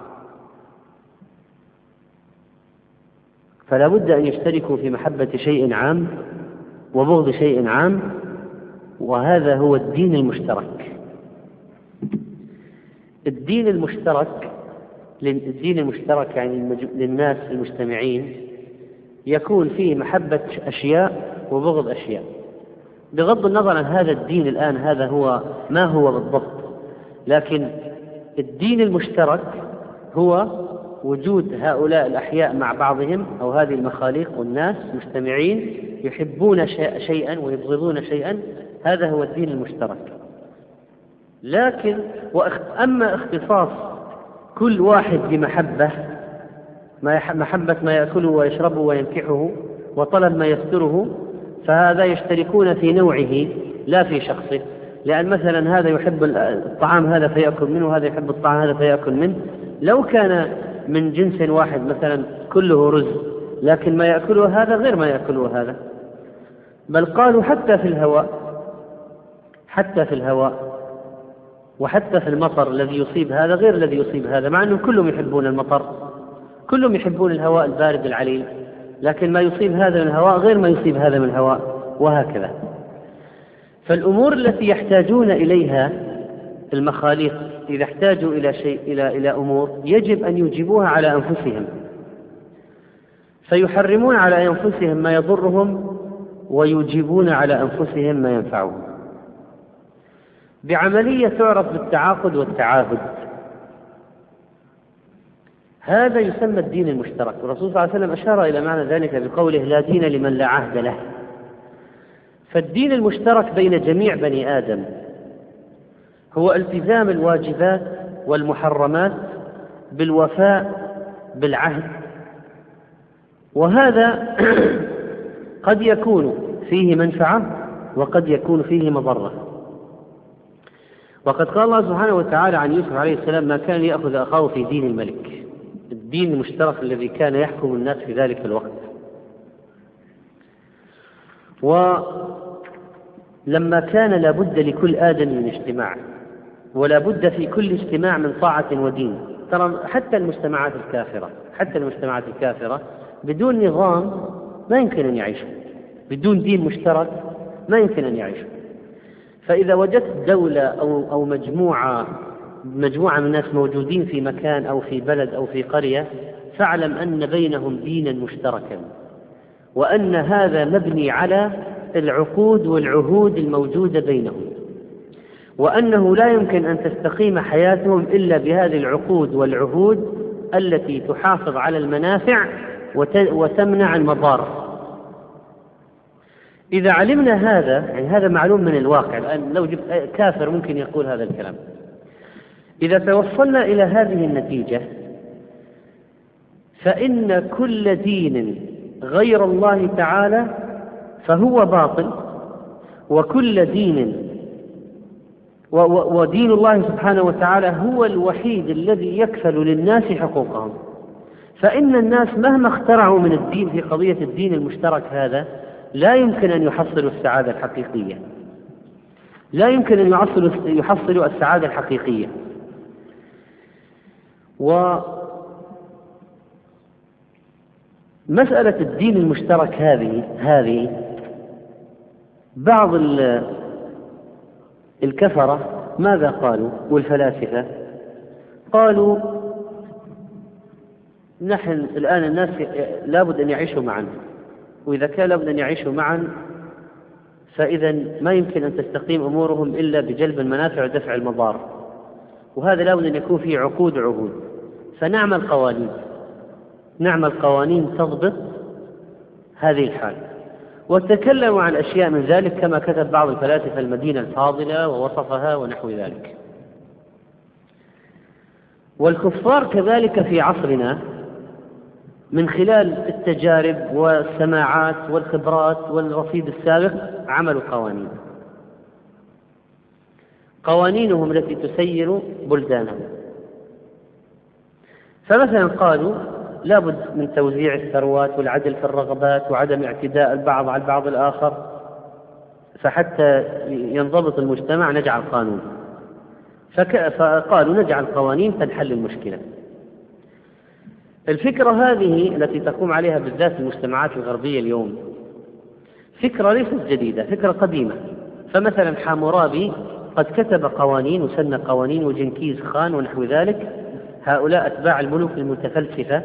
S1: فلا بد أن يشتركوا في محبة شيء عام وبغض شيء عام، وهذا هو الدين المشترك. الدين المشترك الدين المشترك يعني للناس المجتمعين يكون فيه محبة أشياء وبغض أشياء، بغض النظر عن هذا الدين الآن هذا هو ما هو بالضبط، لكن الدين المشترك هو وجود هؤلاء الأحياء مع بعضهم أو هذه المخاليق والناس مجتمعين يحبون شيئا ويبغضون شيئا، هذا هو الدين المشترك. لكن أما اختصاص كل واحد بمحبة، محبة ما يأكله ويشربه وينكحه وطلب ما يستره، فهذا يشتركون في نوعه لا في شخصه، لأن مثلا هذا يحب الطعام هذا فيأكل منه، وهذا يحب الطعام هذا فيأكل منه. لو كان من جنس واحد مثلا كله رز، لكن ما يأكله هذا غير ما يأكله هذا، بل قالوا حتى في الهواء حتى في الهواء وحتى في المطر الذي يصيب هذا غير الذي يصيب هذا، مع أنهم كلهم يحبون المطر، كلهم يحبون الهواء البارد العليل، لكن ما يصيب هذا من الهواء غير ما يصيب هذا من الهواء، وهكذا. فالأمور التي يحتاجون إليها المخاليق إذا احتاجوا إلى شيء إلى إلى أمور يجب أن يجيبوها على أنفسهم، فيحرمون على أنفسهم ما يضرهم ويجيبون على أنفسهم ما ينفعهم، بعملية تعرف بالتعاقد والتعاهد. هذا يسمى الدين المشترك، والرسول صلى الله عليه وسلم أشار إلى معنى ذلك بقوله لا دين لمن لا عهد له. فالدين المشترك بين جميع بني آدم هو التزام الواجبات والمحرمات بالوفاء بالعهد، وهذا قد يكون فيه منفعة وقد يكون فيه مضرة. وقد قال الله سبحانه وتعالى عن يوسف عليه السلام ما كان ليأخذ أخاه في دين الملك، الدين المشترك الذي كان يحكم الناس في ذلك الوقت. ولما كان لابد لكل آدم من اجتماع، ولا بد في كل اجتماع من طاعة ودين. ترى حتى المجتمعات الكافرة حتى المجتمعات الكافرة بدون نظام ما يمكن أن يعيشوا، بدون دين مشترك ما يمكن أن يعيشوا. فإذا وجدت دولة أو أو مجموعة مجموعة من الناس موجودين في مكان أو في بلد أو في قرية، فاعلم أن بينهم دينا مشتركا، وأن هذا مبني على العقود والعهود الموجودة بينهم، وأنه لا يمكن أن تستقيم حياتهم إلا بهذه العقود والعهود التي تحافظ على المنافع وتمنع المضار. إذا علمنا هذا، يعني هذا معلوم من الواقع، الآن لو جبت كافر ممكن يقول هذا الكلام. إذا توصلنا إلى هذه النتيجة فإن كل دين غير الله تعالى فهو باطل وكل دين ودين الله سبحانه وتعالى هو الوحيد الذي يكفل للناس حقوقهم. فإن الناس مهما اخترعوا من الدين في قضية الدين المشترك هذا لا يمكن أن يحصلوا السعادة الحقيقية، لا يمكن أن يحصلوا يحصلوا السعادة الحقيقية. ومسألة الدين المشترك هذه هذه بعض الكفرة ماذا قالوا والفلاسفة؟ قالوا نحن الآن الناس لابد أن يعيشوا معا، وإذا كان لابد أن يعيشوا معا فإذا ما يمكن أن تستقيم أمورهم إلا بجلب المنافع ودفع المضار، وهذا لابد أن يكون فيه عقود عهود. فنعمل قوانين نعمل قوانين تضبط هذه الحال. وتكلموا عن أشياء من ذلك كما كتب بعض الفلاسفة المدينة الفاضلة ووصفها ونحو ذلك. والكفار كذلك في عصرنا من خلال التجارب والسماعات والخبرات والرصيد السابق عملوا قوانين قوانينهم التي تسير بلدانهم. فمثلا قالوا لابد من توزيع الثروات والعدل في الرغبات وعدم اعتداء البعض على البعض الآخر، فحتى ينضبط المجتمع نجعل قانون. فقالوا نجعل قوانين تنحل المشكلة. الفكرة هذه التي تقوم عليها بالذات المجتمعات الغربية اليوم فكرة ليست جديدة، فكرة قديمة. فمثلا حامورابي قد كتب قوانين وسن قوانين، وجنكيز خان ونحو ذلك، هؤلاء أتباع الملوك المتفلسفة،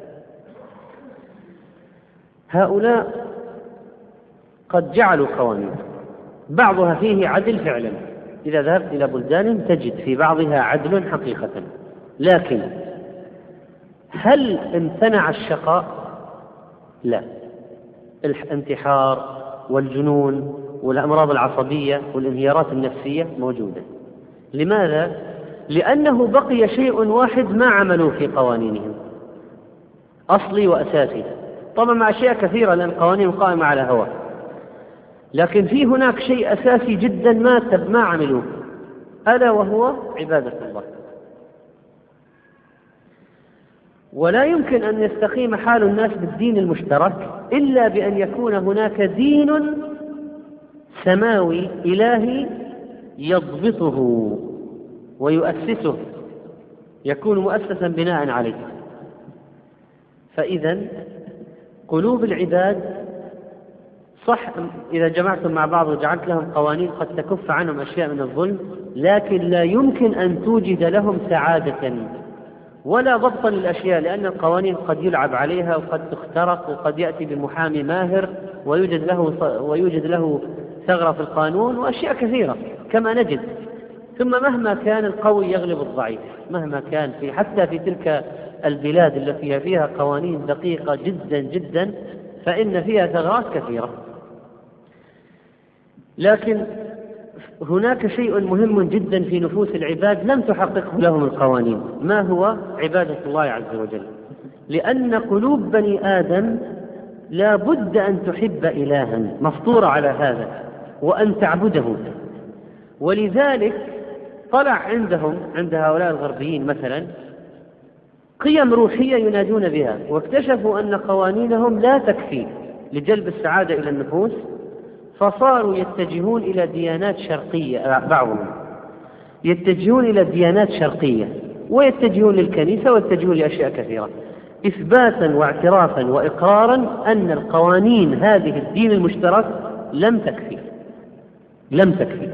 S1: هؤلاء قد جعلوا قوانين بعضها فيه عدل فعلا، إذا ذهبت إلى بلدان تجد في بعضها عدل حقيقة. لكن هل امتنع الشقاء؟ لا. الانتحار والجنون والأمراض العصبية والانهيارات النفسية موجودة. لماذا؟ لأنه بقي شيء واحد ما عملوا في قوانينهم، أصلي وأساسي. طبعا مع أشياء كثيرة لأن القوانين قائمة على هوى، لكن في هناك شيء أساسي جدا ما ما عملوه، ألا وهو عبادة الله. ولا يمكن أن يستقيم حال الناس بالدين المشترك إلا بأن يكون هناك دين سماوي إلهي يضبطه ويؤسسه، يكون مؤسسا بناء عليه. فإذا قلوب العباد صح إذا جمعتم مع بعض وجعلت لهم قوانين قد تكف عنهم أشياء من الظلم، لكن لا يمكن أن توجد لهم سعادة ولا ضبطا للأشياء، لأن القوانين قد يلعب عليها وقد تخترق، وقد يأتي بمحامي ماهر ويوجد له ويوجد له ثغرة في القانون وأشياء كثيرة كما نجد. ثم مهما كان القوي يغلب الضعيف، مهما كان في حتى في تلك البلاد التي فيها قوانين دقيقة جدا جدا فإن فيها ثغرات كثيرة. لكن هناك شيء مهم جدا في نفوس العباد لم تحققه لهم القوانين، ما هو؟ عبادة الله عز وجل. لأن قلوب بني آدم لا بد أن تحب إلها مفطورة على هذا وأن تعبده. ولذلك طلع عندهم عند هؤلاء الغربيين مثلا قيم روحية ينادون بها، واكتشفوا أن قوانينهم لا تكفي لجلب السعادة إلى النفوس، فصاروا يتجهون إلى ديانات شرقية. بعضهم يتجهون إلى ديانات شرقية ويتجهون للكنيسة ويتجهون لأشياء كثيرة، إثباتا واعترافا وإقرارا أن القوانين هذه الدين المشترك لم تكفي لم تكفي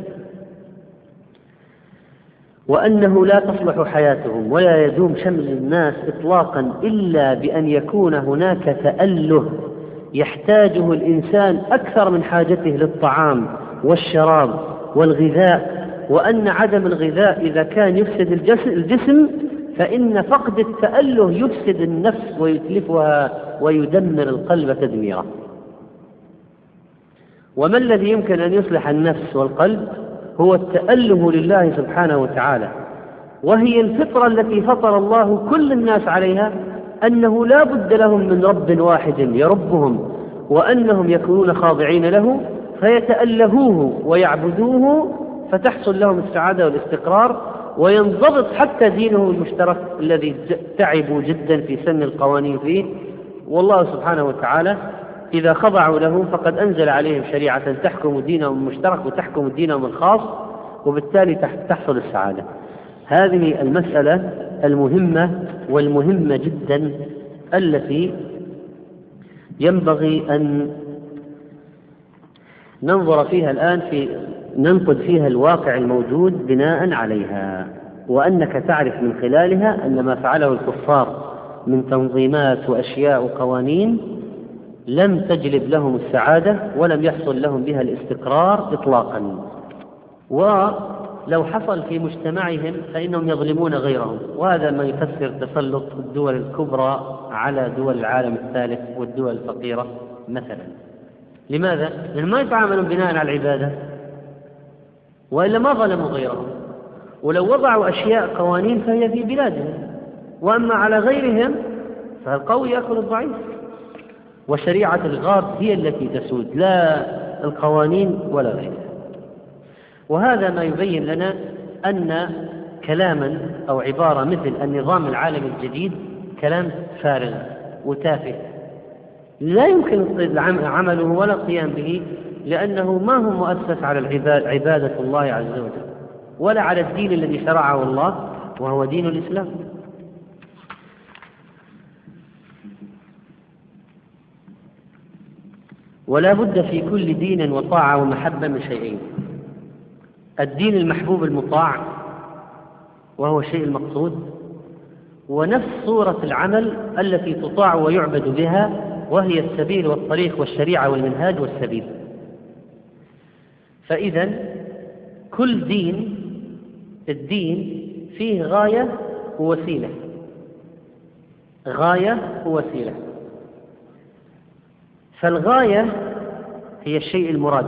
S1: وأنه لا تصلح حياتهم ولا يدوم شمل الناس إطلاقا إلا بأن يكون هناك تأله يحتاجه الإنسان أكثر من حاجته للطعام والشراب والغذاء، وأن عدم الغذاء إذا كان يفسد الجسم فإن فقد التأله يفسد النفس ويتلفها ويدمر القلب تدميرا. وما الذي يمكن أن يصلح النفس والقلب؟ هو التأله لله سبحانه وتعالى، وهي الفطرة التي فطر الله كل الناس عليها، أنه لا بد لهم من رب واحد يربهم وأنهم يكونون خاضعين له. فيتألهوه ويعبدوه فتحصل لهم السعادة والاستقرار، وينضبط حتى دينه المشترك الذي تعبوا جدا في سن القوانين فيه. والله سبحانه وتعالى إذا خضعوا له فقد أنزل عليهم شريعة تحكم دينهم المشترك وتحكم دينهم الخاص، وبالتالي تحصل السعادة. هذه المسألة المهمة والمهمة جدا التي ينبغي أن ننظر فيها الآن، في ننقد فيها الواقع الموجود بناء عليها، وأنك تعرف من خلالها أن ما فعله الكفار من تنظيمات وأشياء وقوانين لم تجلب لهم السعادة ولم يحصل لهم بها الاستقرار إطلاقا، ولو حصل في مجتمعهم فإنهم يظلمون غيرهم. وهذا ما يفسر تسلط الدول الكبرى على دول العالم الثالث والدول الفقيرة مثلا. لماذا؟ لأن ما يتعاملون بناء على العبادة، وإلا ما ظلموا غيرهم. ولو وضعوا أشياء قوانين فهي في بلادهم، وأما على غيرهم فالقوي يأكل الضعيف، وشريعة الغاب هي التي تسود لا القوانين ولا غيرها. وهذا ما يبين لنا أن كلاما أو عبارة مثل النظام العالمي الجديد كلام فارغ وتافه لا يمكن عمله ولا القيام به، لأنه ما هو مؤسس على عبادة الله عز وجل ولا على الدين الذي شرعه الله وهو دين الإسلام. ولا بد في كل دين وطاعة ومحبة من شيئين: الدين المحبوب المطاع وهو الشيء المقصود، ونفس صورة العمل التي تطاع ويعبد بها وهي السبيل والطريق والشريعة والمنهاج والسبيل. فإذا كل دين الدين فيه غاية ووسيلة، غاية ووسيلة. فالغاية هي الشيء المراد،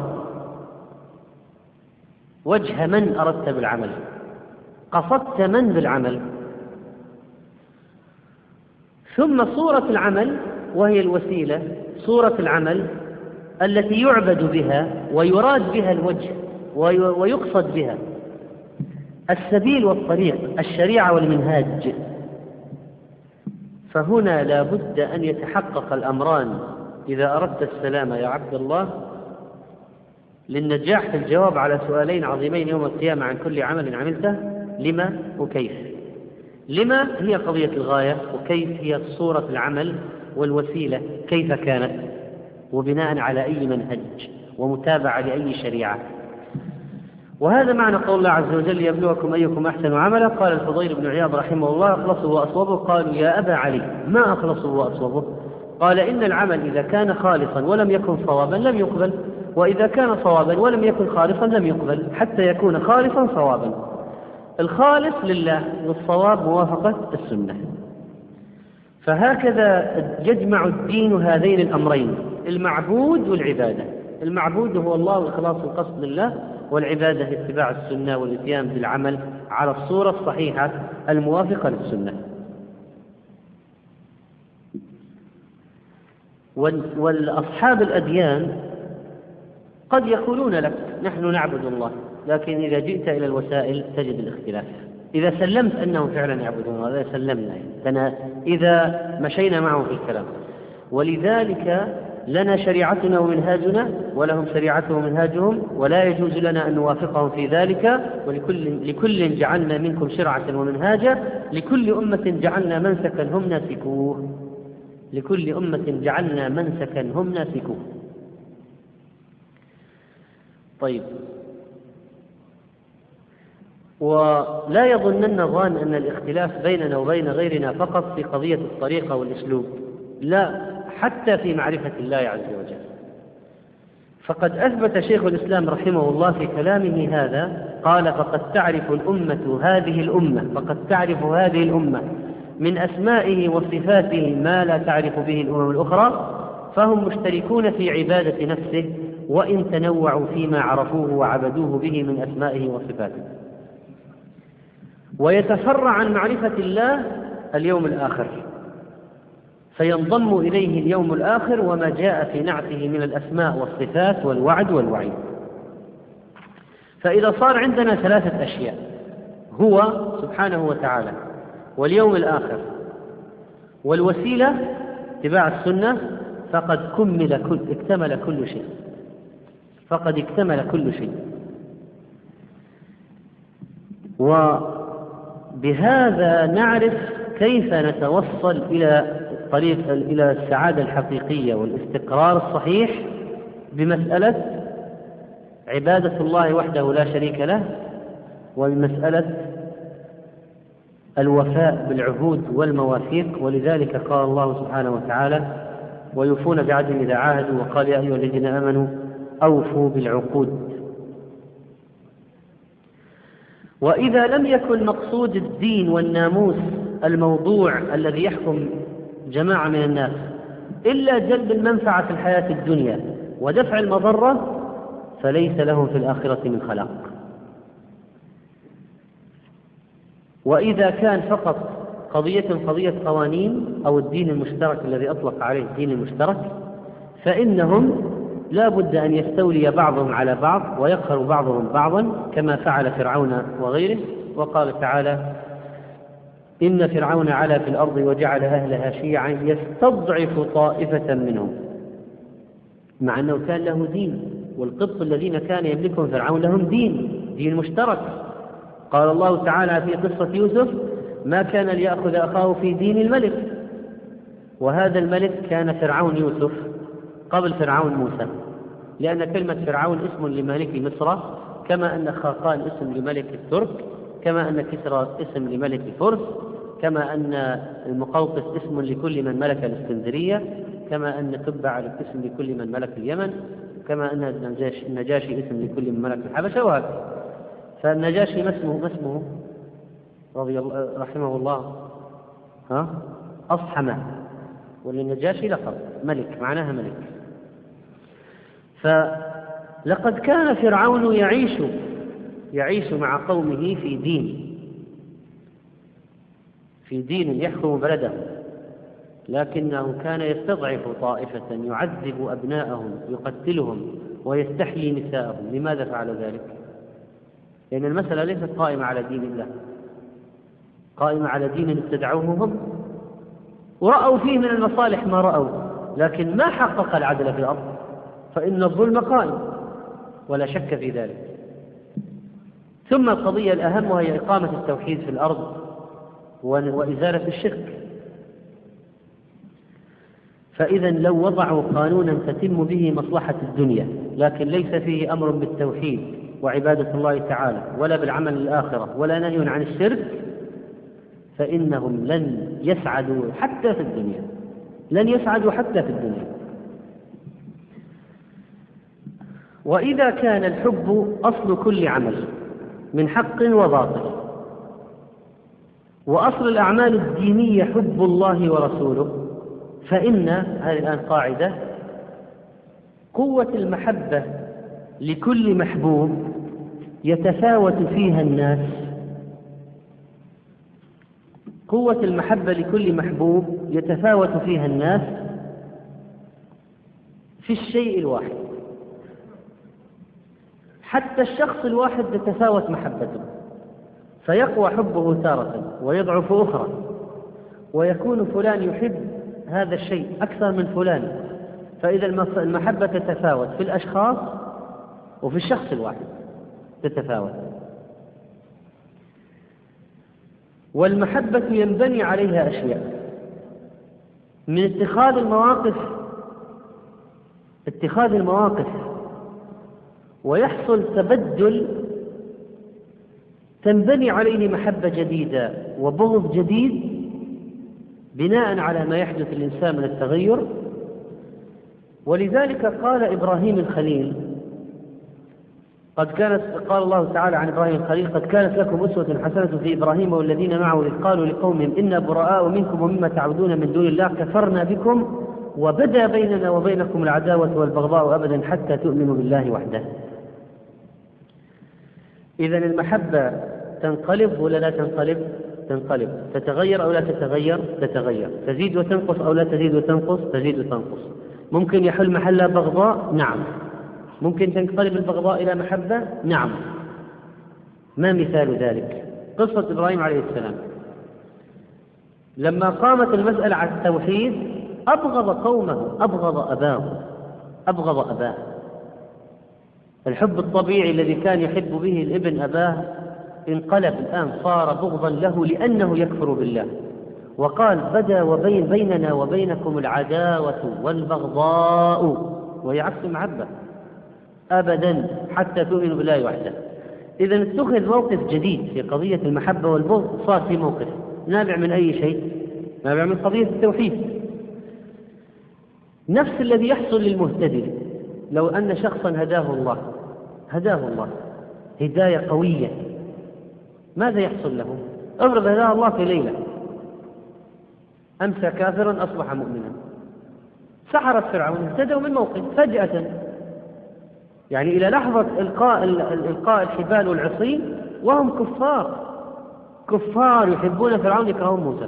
S1: وجه من أردت بالعمل، قصدت من بالعمل. ثم صورة العمل وهي الوسيلة، صورة العمل التي يعبد بها ويراد بها الوجه ويقصد بها السبيل والطريق، الشريعة والمنهاج. فهنا لا بد أن يتحقق الأمران إذا أردت السلام يا عبد الله، للنجاح في الجواب على سؤالين عظيمين يوم القيامة عن كل عمل عملته: لما وكيف. لما هي قضية الغاية، وكيف هي صورة العمل والوسيلة كيف كانت، وبناء على أي منهج ومتابعة لأي شريعة. وهذا معنى قول الله عز وجل: يبلوكم أيكم أحسن عملا. قال الفضيل بن عياض رحمه الله: أخلصه وأصوبه. قالوا: يا أبا علي ما أخلصه وأصوبه؟ قال: إن العمل إذا كان خالصا ولم يكن صوابا لم يقبل، وإذا كان صوابا ولم يكن خالصا لم يقبل، حتى يكون خالصا صوابا. الخالص لله والصواب موافقة السنة. فهكذا يجمع الدين هذين الأمرين: المعبود والعبادة. المعبود هو الله والإخلاص والقصد لله، والعبادة هي اتباع السنة والاتيان بالعمل على الصورة الصحيحة الموافقة للسنة. والأصحاب الأديان قد يقولون لك: نحن نعبد الله، لكن إذا جئت إلى الوسائل تجد الاختلاف. إذا سلمت أنهم فعلا يعبدون الله، إذا سلمنا يعني إذا مشينا معهم في الكلام. ولذلك لنا شريعتنا ومنهاجنا، ولهم شريعتهم ومنهاجهم، ولا يجوز لنا أن نوافقهم في ذلك. ولكل لكل جعلنا منكم شرعة ومنهاجا، لكل أمة جعلنا منسكا هم ناسكوه. لكل أمة جعلنا منسكا هم ناسكوه. طيب، ولا يظنن ظان أن الاختلاف بيننا وبين غيرنا فقط في قضية الطريقة والأسلوب، لا، حتى في معرفة الله عز وجل. فقد أثبت شيخ الإسلام رحمه الله في كلامه هذا، قال: فقد تعرف الأمة هذه الأمة فقد تعرف هذه الأمة من أسمائه وصفاته ما لا تعرف به الأمم الأخرى، فهم مشتركون في عبادة نفسه وإن تنوعوا فيما عرفوه وعبدوه به من أسمائه وصفاته. ويتفرع عن معرفة الله اليوم الآخر، فينضم إليه اليوم الآخر وما جاء في نعته من الأسماء والصفات والوعد والوعيد. فإذا صار عندنا ثلاثة أشياء، هو سبحانه وتعالى واليوم الآخر والوسيلة اتباع السنة، فقد كمل كل اكتمل كل شيء، فقد اكتمل كل شيء. وبهذا نعرف كيف نتوصل إلى طريق إلى السعادة الحقيقية والاستقرار الصحيح بمسألة عبادة الله وحده لا شريك له، وبمسألة الوفاء بالعهود والمواثيق. ولذلك قال الله سبحانه وتعالى: ويوفون بعهدهم إذا عاهدوا، وقال: يا أيها الذين آمنوا أوفوا بالعقود. وإذا لم يكن مقصود الدين والناموس الموضوع الذي يحكم جماعة من الناس إلا جلب المنفعة في الحياة الدنيا ودفع المضرة، فليس لهم في الآخرة من خلاق. وإذا كان فقط قضية قضية قوانين أو الدين المشترك الذي أطلق عليه الدين المشترك، فإنهم لا بد أن يستولي بعضهم على بعض ويقهر بعضهم بعضا كما فعل فرعون وغيره. وقال تعالى: إن فرعون علا في الأرض وجعل أهلها شيعا يستضعف طائفة منهم، مع أنه كان له دين، والقبط الذين كان يملكهم فرعون لهم دين دين مشترك. قال الله تعالى في قصة يوسف: ما كان ليأخذ أخاه في دين الملك، وهذا الملك كان فرعون يوسف قبل فرعون موسى، لأن كلمة فرعون اسم لملك مصر، كما أن خاقان اسم لملك الترك، كما أن كسرى اسم لملك الفرس، كما أن المقوقس اسم لكل من ملك الإسكندرية، كما أن تبع اسم لكل من ملك اليمن، كما أن النجاشي اسم لكل من ملك الحبشة، وهكذا. فالنجاشي ما اسمه ما اسمه رضي الله رحمه الله ها أصحمة، وللنجاشي لقب ملك معناها ملك. فلقد كان فرعون يعيش يعيش مع قومه في دين في دين يحكم بلده، لكنه كان يستضعف طائفة، يعذب أبناءهم، يقتلهم، ويستحيي نساءهم. لماذا فعل ذلك؟ لأن المسألة ليست قائمة على دين الله، قائمة على دين ابتدعوه هم، ورأوا فيه من المصالح ما رأوا، لكن ما حقق العدل في الأرض، فإن الظلم قائم ولا شك في ذلك. ثم القضية الأهم وهي إقامة التوحيد في الأرض وإزالة الشرك. فإذا لو وضعوا قانونا تتم به مصلحة الدنيا لكن ليس فيه أمر بالتوحيد وعبادة الله تعالى ولا بالعمل الآخرة ولا نهي عن الشرك، فإنهم لن يسعدوا حتى في الدنيا، لن يسعدوا حتى في الدنيا. وإذا كان الحب أصل كل عمل من حق وباطل، وأصل الأعمال الدينية حب الله ورسوله، فإن هذه الآن قاعدة: قوة المحبة لكل محبوب يتفاوت فيها الناس، قوة المحبة لكل محبوب يتفاوت فيها الناس في الشيء الواحد. حتى الشخص الواحد تتفاوت محبته، فيقوى حبه تارة ويضعف أخرى، ويكون فلان يحب هذا الشيء أكثر من فلان. فإذا المحبة تتفاوت في الأشخاص وفي الشخص الواحد تتفاوت. والمحبة ينبني عليها أشياء، من اتخاذ المواقف اتخاذ المواقف ويحصل تبدل تنبني عليه محبة جديدة وبغض جديد بناء على ما يحدث الإنسان من التغير. ولذلك قال إبراهيم الخليل قد كانت قال الله تعالى عن إبراهيم الخليل: قد كانت لكم أسوة حسنة في إبراهيم والذين معه إذ قالوا لقومهم إنا براء منكم ومما تعبدون من دون الله كفرنا بكم وبدا بيننا وبينكم العداوة والبغضاء أبدا حتى تؤمنوا بالله وحده. إذن المحبة تنقلب ولا لا تنقلب؟ تنقلب. تتغير أو لا تتغير؟ تتغير. تزيد وتنقص أو لا تزيد وتنقص؟ تزيد وتنقص. ممكن يحل محلها بغضاء؟ نعم. ممكن تنقلب البغضاء إلى محبة؟ نعم. ما مثال ذلك؟ قصة إبراهيم عليه السلام لما قامت المسألة على التوحيد أبغض قومه، أبغض أباه، أبغض أباه. الحب الطبيعي الذي كان يحب به الابن أباه انقلب الآن، صار بغضا له لأنه يكفر بالله، وقال بدا وبين بيننا وبينكم العداوة والبغضاء، وهي عكس المحبة أبدا حتى تؤمنوا بالله وحده. إذا اتخذ موقف جديد في قضية المحبة والبغض، صار في موقف نابع من أي شيء؟ نابع من قضية التوحيد. نفس الذي يحصل للمهتدي لو أن شخصا هداه الله، هداه الله هداية قوية، ماذا يحصل له؟ افرض هداه الله في ليلة، أمسى كافرا أصبح مؤمنا، سحرة فرعون اهتدوا من موقف فجأة، يعني إلى لحظة إلقاء إلقاء الحبال والعصي وهم كفار، كفار يحبون فرعون يكرهون موسى.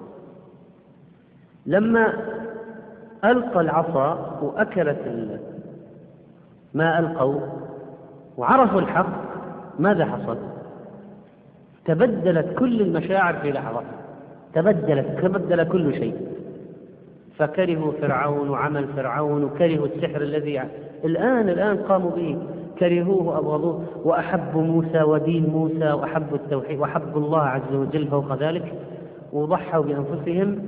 S1: لما ألقى العصا وأكلت ما ألقوا وعرفوا الحق، ماذا حصل؟ تبدلت كل المشاعر في لحظة، تبدلت تبدل كل شيء، فكرهوا فرعون وعمل فرعون، وكرهوا السحر الذي الآن الآن قاموا به، كرهوه وأبغضوه، وأحبوا موسى ودين موسى، وأحبوا التوحيد، وأحبوا الله عز وجل فوق ذلك، وضحوا بأنفسهم،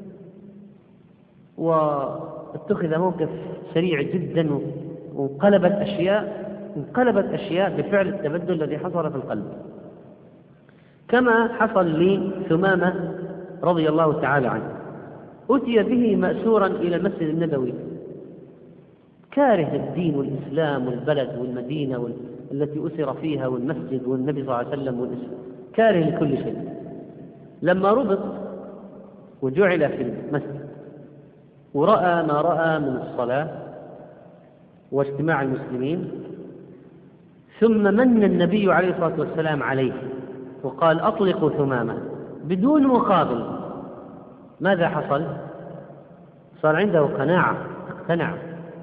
S1: واتخذ موقف سريع جدا، وانقلبت أشياء انقلبت أشياء بفعل التبدل الذي حصل في القلب، كما حصل لثمامة رضي الله تعالى عنه. أتي به مأسورا إلى المسجد النبوي، كاره الدين والإسلام والبلد والمدينة التي أسر فيها والمسجد والنبي صلى الله عليه وسلم والإسلام، كاره لكل شيء. لما ربط وجعل في المسجد ورأى ما رأى من الصلاة واجتماع المسلمين، ثم من النبي عليه الصلاة والسلام عليه وقال أطلقوا ثمامة بدون مقابل، ماذا حصل؟ صار عنده قناعة، اقتنع،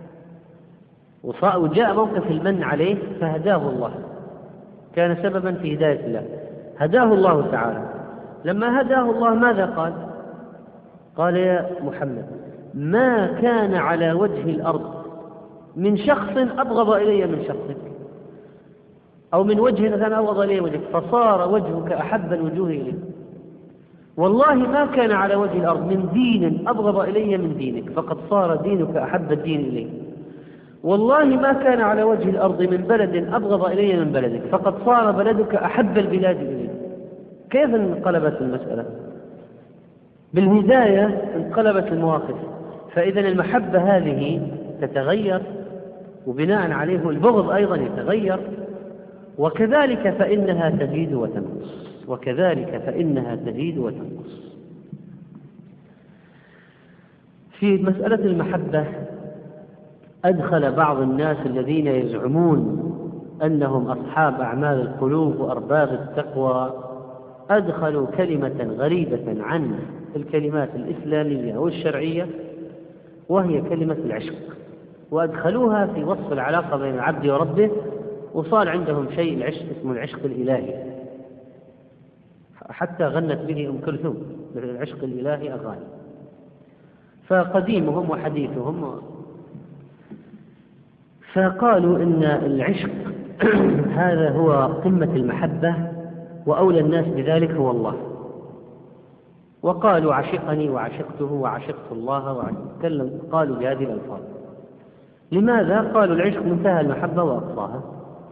S1: وجاء موقف المن عليه فهداه الله، كان سببا في هداية الله، هداه الله تعالى. لما هداه الله ماذا قال؟ قال يا محمد ما كان على وجه الأرض من شخص أبغض إلي من شخصك، أو من وجه كان أبغض إلي وجهك، فصار وجهك أحب الوجوه إلي. والله ما كان على وجه الأرض من دين أبغض إلي من دينك، فقد صار دينك أحب الدين إلي. والله ما كان على وجه الأرض من بلد أبغض إلي من بلدك، فقد صار بلدك أحب البلاد إلي. كيف انقلبت المسألة؟ بالهداية انقلبت المواقف. فإذا المحبة هذه تتغير، وبناء عليه البغض أيضا يتغير، وكذلك فإنها تزيد وتنقص، وكذلك فإنها تزيد وتنقص. في مسألة المحبة أدخل بعض الناس الذين يزعمون أنهم أصحاب أعمال القلوب وأرباب التقوى، أدخلوا كلمة غريبة عن الكلمات الإسلامية والشرعية، وهي كلمة العشق، وأدخلوها في وصف العلاقة بين العبد وربه، وصار عندهم شيء العشق اسمه العشق الإلهي، حتى غنت به أم كلثوم العشق الإلهي أغاني. فقديمهم وحديثهم فقالوا إن العشق هذا هو قمة المحبة، وأولى الناس بذلك هو الله، وقالوا عشقني وعشقته وعشقت الله وعشقت، قالوا بهذه الألفاظ. لماذا؟ قالوا العشق منتهى المحبة وأقصاها،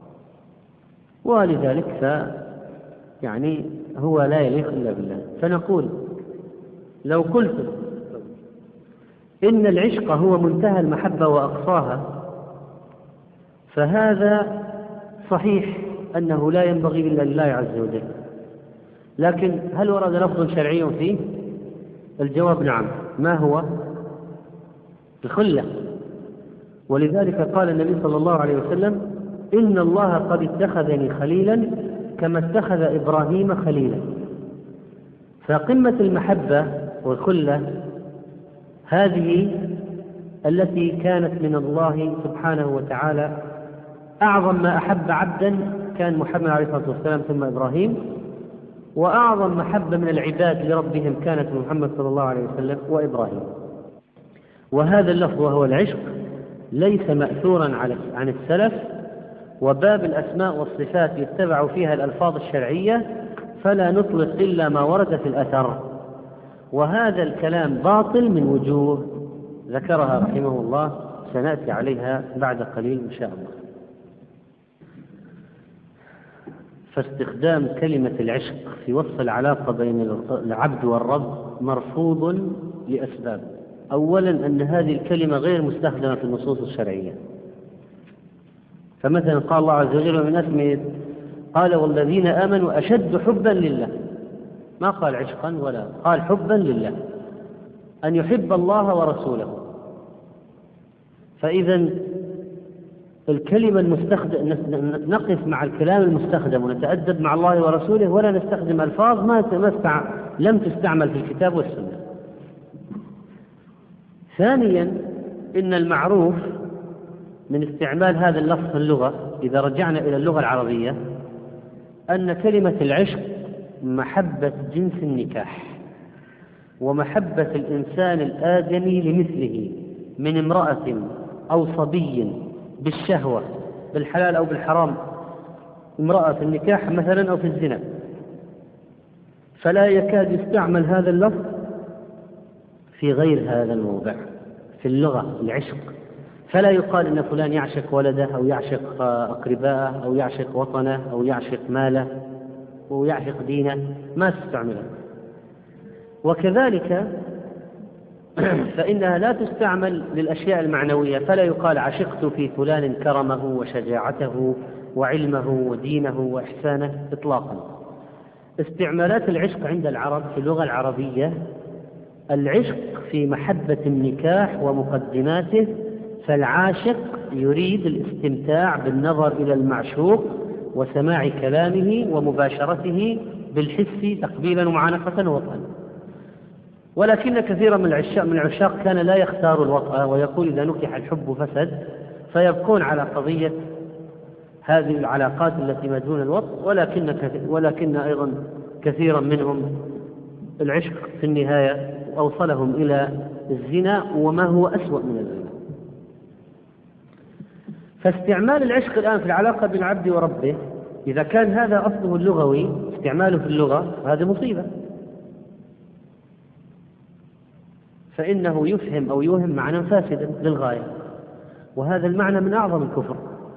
S1: ولذلك ف يعني هو لا يليق إلا بالله. فنقول لو قلت إن العشق هو منتهى المحبة وأقصاها، فهذا صحيح أنه لا ينبغي إلا لله عز وجل، لكن هل ورد لفظ شرعي فيه؟ الجواب نعم. ما هو؟ الخلة. ولذلك قال النبي صلى الله عليه وسلم إن الله قد اتخذني خليلا كما اتخذ إبراهيم خليلا. فقمة المحبة والخلة هذه التي كانت من الله سبحانه وتعالى. أعظم ما أحب عبدا كان محمد عليه الصلاة والسلام ثم إبراهيم، وأعظم محبة من العباد لربهم كانت محمد صلى الله عليه وسلم وإبراهيم. وهذا اللفظ وهو العشق ليس مأثورا عن السلف، وباب الأسماء والصفات يتبع فيها الألفاظ الشرعية فلا نطلق إلا ما ورد في الأثر، وهذا الكلام باطل من وجوه ذكرها رحمه الله، سنأتي عليها بعد قليل إن شاء الله. فاستخدام كلمة العشق في وصف العلاقة بين العبد والرب مرفوض لأسباب. أولا أن هذه الكلمة غير مستخدمة في النصوص الشرعية. فمثلا قال الله عز وجل من اسمه قال والذين آمنوا أشد حبا لله، ما قال عشقا ولا قال حبا لله، أن يحب الله ورسوله. فإذا الكلمة المستخدم نقف مع الكلام المستخدم ونتأدب مع الله ورسوله، ولا نستخدم ألفاظ ما لم تستعمل في الكتاب والسنة. ثانيا إن المعروف من استعمال هذا اللفظ في اللغة إذا رجعنا إلى اللغة العربية أن كلمة العشق محبة جنس النكاح، ومحبة الإنسان الآدمي لمثله من امرأة أو صبي بالشهوة بالحلال أو بالحرام، امرأة في النكاح مثلا أو في الزنا. فلا يكاد يستعمل هذا اللفظ في غير هذا الموضع في اللغة العشق. فلا يقال إن فلان يعشق ولده أو يعشق أقرباءه أو يعشق وطنه أو يعشق ماله أو يعشق دينه، ما تستعمله. وكذلك فإنها لا تستعمل للأشياء المعنوية، فلا يقال عشقت في فلان كرمه وشجاعته وعلمه ودينه وإحسانه إطلاقا. استعمالات العشق عند العرب في اللغة العربية العشق في محبة النكاح ومقدماته، فالعاشق يريد الاستمتاع بالنظر إلى المعشوق وسماع كلامه ومباشرته بالحس تقبيلا ومعانقة ووطئا. ولكن كثيرا من العشاق من العشاق كان لا يختار الوطأ ويقول إذا نكح الحب فسد، فيبقون على قضية هذه العلاقات التي ما دون الوطء. ولكن ولكن أيضا كثيرا منهم العشق في النهاية أوصلهم إلى الزنا، وما هو أسوأ من الزنا. فاستعمال العشق الآن في العلاقة بين العبد وربه إذا كان هذا أصله اللغوي استعماله في اللغة هذا مصيبة، فإنه يفهم أو يوهم معنى فاسدا للغاية، وهذا المعنى من أعظم الكفر.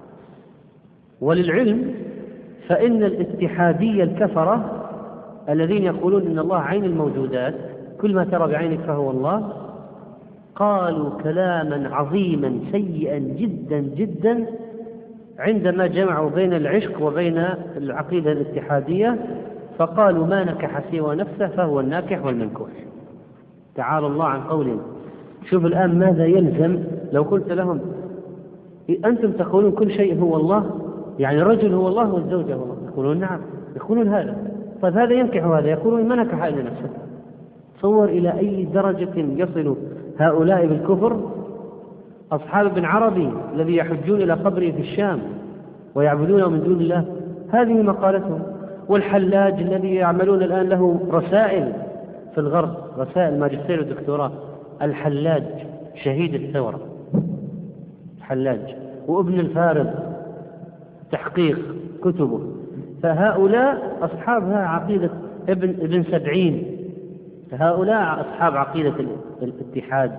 S1: وللعلم فإن الاتحادية الكفرة الذين يقولون إن الله عين الموجودات كل ما ترى بعينك فهو الله، قالوا كلاما عظيما سيئا جدا جدا عندما جمعوا بين العشق وبين العقيدة الاتحادية، فقالوا ما نكح سوى نفسه فهو الناكح والمنكوح. تعالى الله عن قولهم. شوف الآن ماذا يلزم لو قلت لهم أنتم تقولون كل شيء هو الله، يعني الرجل هو الله والزوجة هو الله، يقولون نعم، يقولون هذا. طيب هذا ينكح هذا، يقولون ما نكح إلا نفسه. تصور إلى أي درجة يصل هؤلاء بالكفر. أصحاب ابن عربي الذي يحجون إلى قبره في الشام ويعبدونه من دون الله، هذه مقالتهم. والحلاج الذي يعملون الآن له رسائل في الغرب، رسائل ماجستير ودكتوراه، الحلاج شهيد الثورة الحلاج، وابن الفارض تحقيق كتبه. فهؤلاء أصحابها عقيدة ابن, ابن سبعين، فهؤلاء أصحاب عقيدة الاتحاد،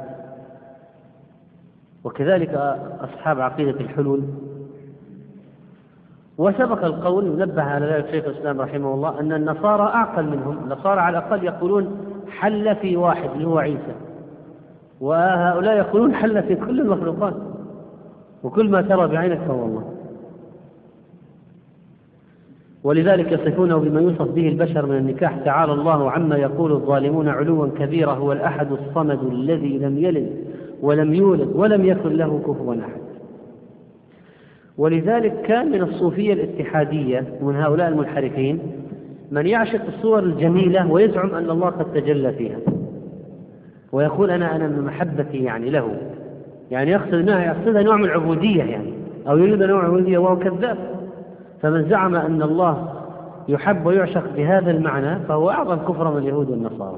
S1: وكذلك أصحاب عقيدة الحلول. وسبق القول نبه على ذلك شيخ الإسلام رحمه الله أن النصارى أعقل منهم. النصارى على الأقل يقولون حل في واحد اللي هو عيسى، وهؤلاء يقولون حل في كل المخلوقات وكل ما ترى بعينك فهو الله. ولذلك يصفونه بما يوصف به البشر من النكاح. تعالى الله عما يقول الظالمون علوا كبيرا، هو الأحد الصمد الذي لم يلد ولم يولد ولم يكن له كفوا أحد. ولذلك كان من الصوفية الاتحادية ومن هؤلاء المنحرفين من يعشق الصور الجميلة ويزعم أن الله قد تجلى فيها ويقول أنا أنا من محبتي يعني له، يعني يقصد يقصدها نوع من العبودية يعني، أو يريد نوع من العبودية، وهو كذاب. فمن زعم أن الله يحب ويعشق بهذا المعنى فهو أعظم كفر من اليهود والنصارى.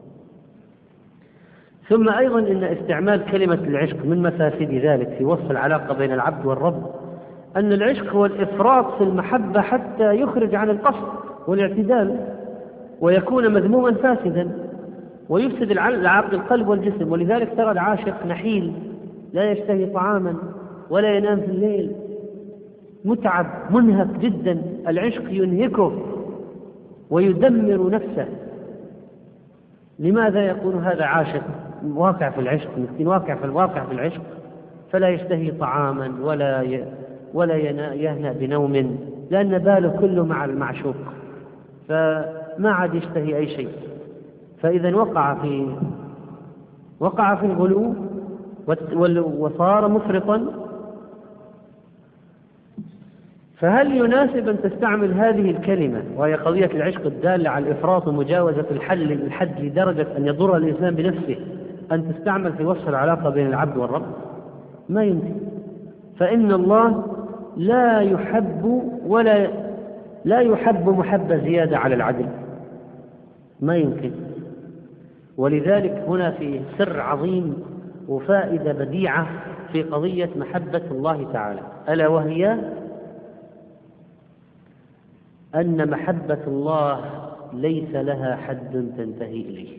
S1: ثم أيضا إن استعمال كلمة العشق من مفاسد ذلك في وصف العلاقة بين العبد والرب أن العشق هو الإفراط في المحبة حتى يخرج عن القصد والاعتدال ويكون مذموما فاسدا ويفسد العقل القلب والجسم. ولذلك ترى العاشق نحيل لا يشتهي طعاما ولا ينام في الليل، متعب منهك جدا، العشق ينهكه ويدمر نفسه. لماذا يكون هذا عاشق واقع في العشق، مسكين واقع في الواقع في العشق، فلا يشتهي طعاما ولا ي... ولا يهنأ بنوم، لأن باله كله مع المعشوق، فما عاد يشتهي أي شيء. فإذا وقع في وقع في الغلو وصار مفرطا. فهل يناسب أن تستعمل هذه الكلمة وهي قضية العشق الدالة على الإفراط ومجاوزة الحل الحد لدرجة أن يضر الإنسان بنفسه، أن تستعمل في وصف العلاقة بين العبد والرب؟ ما يمكن. فإن الله لا يحب ولا لا يحب محبة زيادة على العدل، ما يمكن. ولذلك هنا في سر عظيم وفائدة بديعة في قضية محبة الله تعالى، ألا وهي أن محبة الله ليس لها حد تنتهي إليه.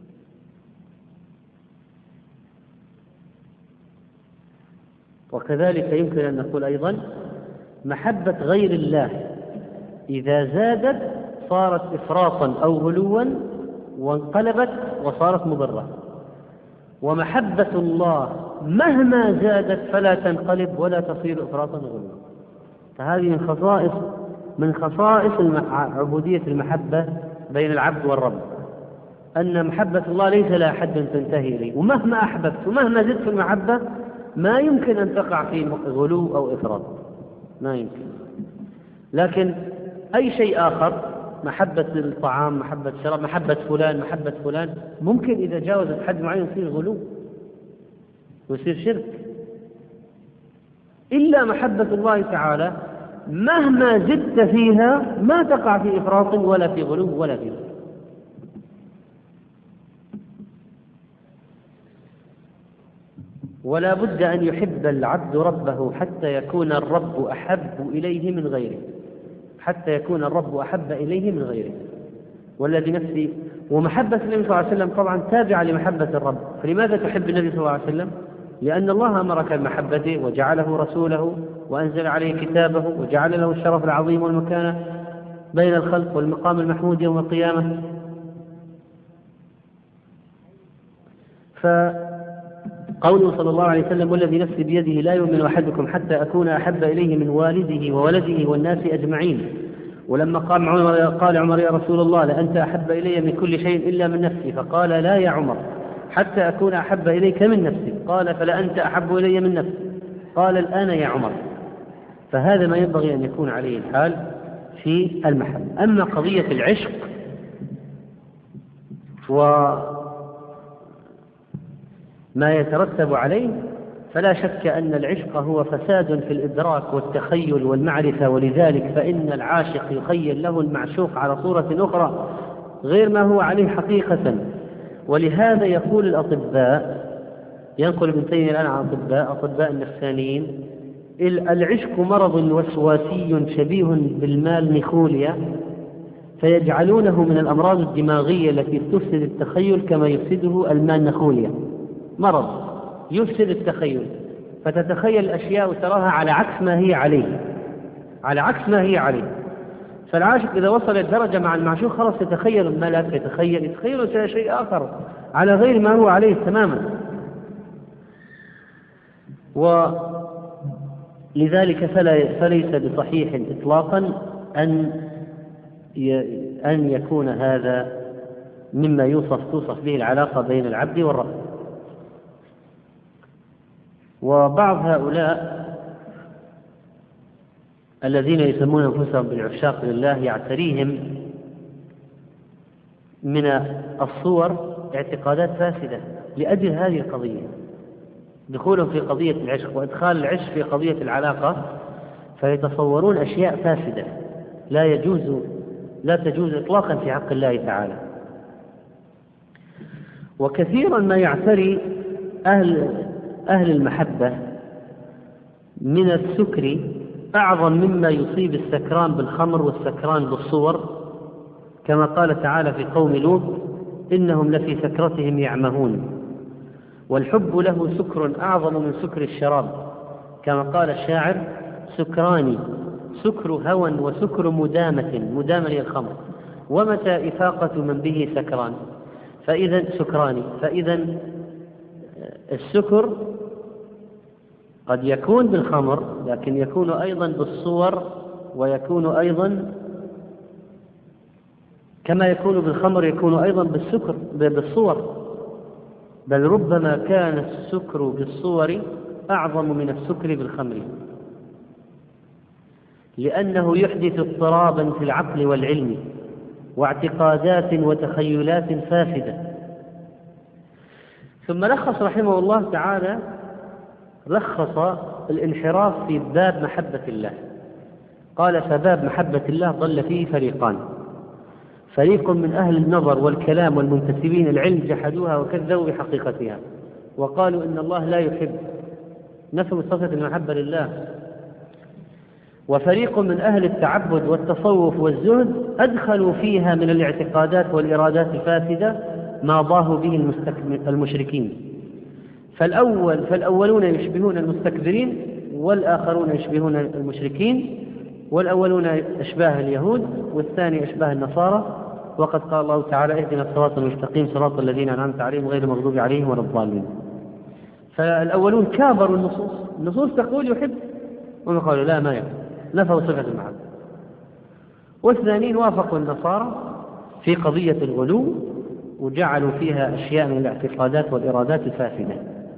S1: وكذلك يمكن أن نقول أيضا محبة غير الله إذا زادت صارت إفراطا أو غلوا وانقلبت وصارت مضرة، ومحبة الله مهما زادت فلا تنقلب ولا تصير إفراطا وغلوا. فهذه من خصائص من خصائص عبودية المحبة بين العبد والرب، أن محبة الله ليس لها حد تنتهي إليه، ومهما أحببت ومهما زدت في المحبة ما يمكن أن تقع في غلو أو إفراط، ما يمكن. لكن أي شيء آخر، محبة الطعام، محبة الشراب، محبة فلان، محبة فلان، ممكن إذا جاوزت حد معين يصير غلو ويصير شرك. إلا محبة الله تعالى مهما زدت فيها ما تقع في إفراط ولا في غلو ولا في غلو. ولا بد أن يحب العبد ربه حتى يكون الرب أحب إليه من غيره، حتى يكون الرب أحب إليه من غيره. والذي نفسي ومحبة النبي صلى الله عليه وسلم طبعا تابعة لمحبة الرب. فلماذا تحب النبي صلى الله عليه وسلم؟ لأن الله أمرك بمحبته وجعله رسوله وأنزل عليه كتابه وجعل له الشرف العظيم والمكانة بين الخلق والمقام المحمود يوم القيامة. فقوله صلى الله عليه وسلم والذي نفسي بيده لا يؤمن أحدكم حتى أكون أحب إليه من والده وولده والناس أجمعين. ولما قال عمر, قال عمر يا رسول الله لأنت أحب إلي من كل شيء إلا من نفسي، فقال لا يا عمر حتى أكون أحب إليك من نفسي، قال فلا أنت أحب إلي من نفسي، قال الآن يا عمر. فهذا ما ينبغي أن يكون عليه الحال في المحبة. أما قضية العشق وما يترتب عليه فلا شك أن العشق هو فساد في الإدراك والتخيل والمعرفة، ولذلك فإن العاشق يخيل له المعشوق على صورة أخرى غير ما هو عليه حقيقة. ولهذا يقول الأطباء، ينقل ابن تيمية الآن عن أطباء أطباء النفسانيين، العشق مرض وسواسي شبيه بالمال نيكوليا، فيجعلونه من الأمراض الدماغية التي تفسد التخيل كما يفسده المال نيكوليا. مرض يفسد التخيل، فتتخيل الأشياء وتراها على عكس ما هي عليه، على عكس ما هي عليه. فالعاشق إذا وصل الدرجة مع المعشوق خلاص يتخيل الملك، يتخيل يتخيل شيء آخر على غير ما هو عليه تماما. ولذلك فلا فليس بصحيح إطلاقا أن أن يكون هذا مما يوصف توصف به العلاقة بين العبد والرب. وبعض هؤلاء الذين يسمون أنفسهم بالعشاق لله يعتريهم من الصور اعتقادات فاسدة لأجل هذه القضية، دخولهم في قضية العشق وإدخال العشق في قضية العلاقة، فيتصورون أشياء فاسدة لا يجوز لا تجوز إطلاقا في حق الله تعالى. وكثيرا ما يعتري أهل, أهل المحبة من السكر أعظم مما يصيب السكران بالخمر والسكران بالصور، كما قال تعالى في قوم لوط: إنهم لفي سكرتهم يعمهون. والحب له سكر أعظم من سكر الشراب، كما قال الشاعر: سكراني سكر هوى وسكر مدامة، مدامة للخمر، ومتى إفاقة من به سكران. فإذا سكراني، فإذا السكر قد يكون بالخمر، لكن يكون أيضا بالصور، ويكون أيضا كما يكون بالخمر يكون أيضا بالسكر بالصور، بل ربما كان السكر بالصور أعظم من السكر بالخمر، لأنه يحدث اضطرابا في العقل والعلم واعتقادات وتخيلات فاسدة. ثم لخص رحمه الله تعالى لخص الانحراف في باب محبة الله، قال: فباب محبة الله ضل فيه فريقان: فريق من أهل النظر والكلام والمنتسبين العلم جحدوها وكذبوا بحقيقتها وقالوا إن الله لا يحب، نفوا صفة المحبة لله. وفريق من أهل التعبد والتصوف والزهد أدخلوا فيها من الاعتقادات والإرادات الفاسدة ما ضاهوا به المشركين. فالأول فالأولون يشبهون المستكبرين، والآخرون يشبهون المشركين، والأولون أشباه اليهود والثاني أشباه النصارى. وقد قال الله تعالى: اهدنا الصراط المستقيم صراط الذين أنعمت عليهم غير المغضوب عليهم ولا الضالين. فالأولون كابروا النصوص، النصوص تقول يحب، وهم قالوا لا ما يحب، نفوا صفة المحبة. والثانيين وافقوا النصارى في قضية الغلو وجعلوا فيها أشياء من الاعتقادات والإرادات الفاسدة.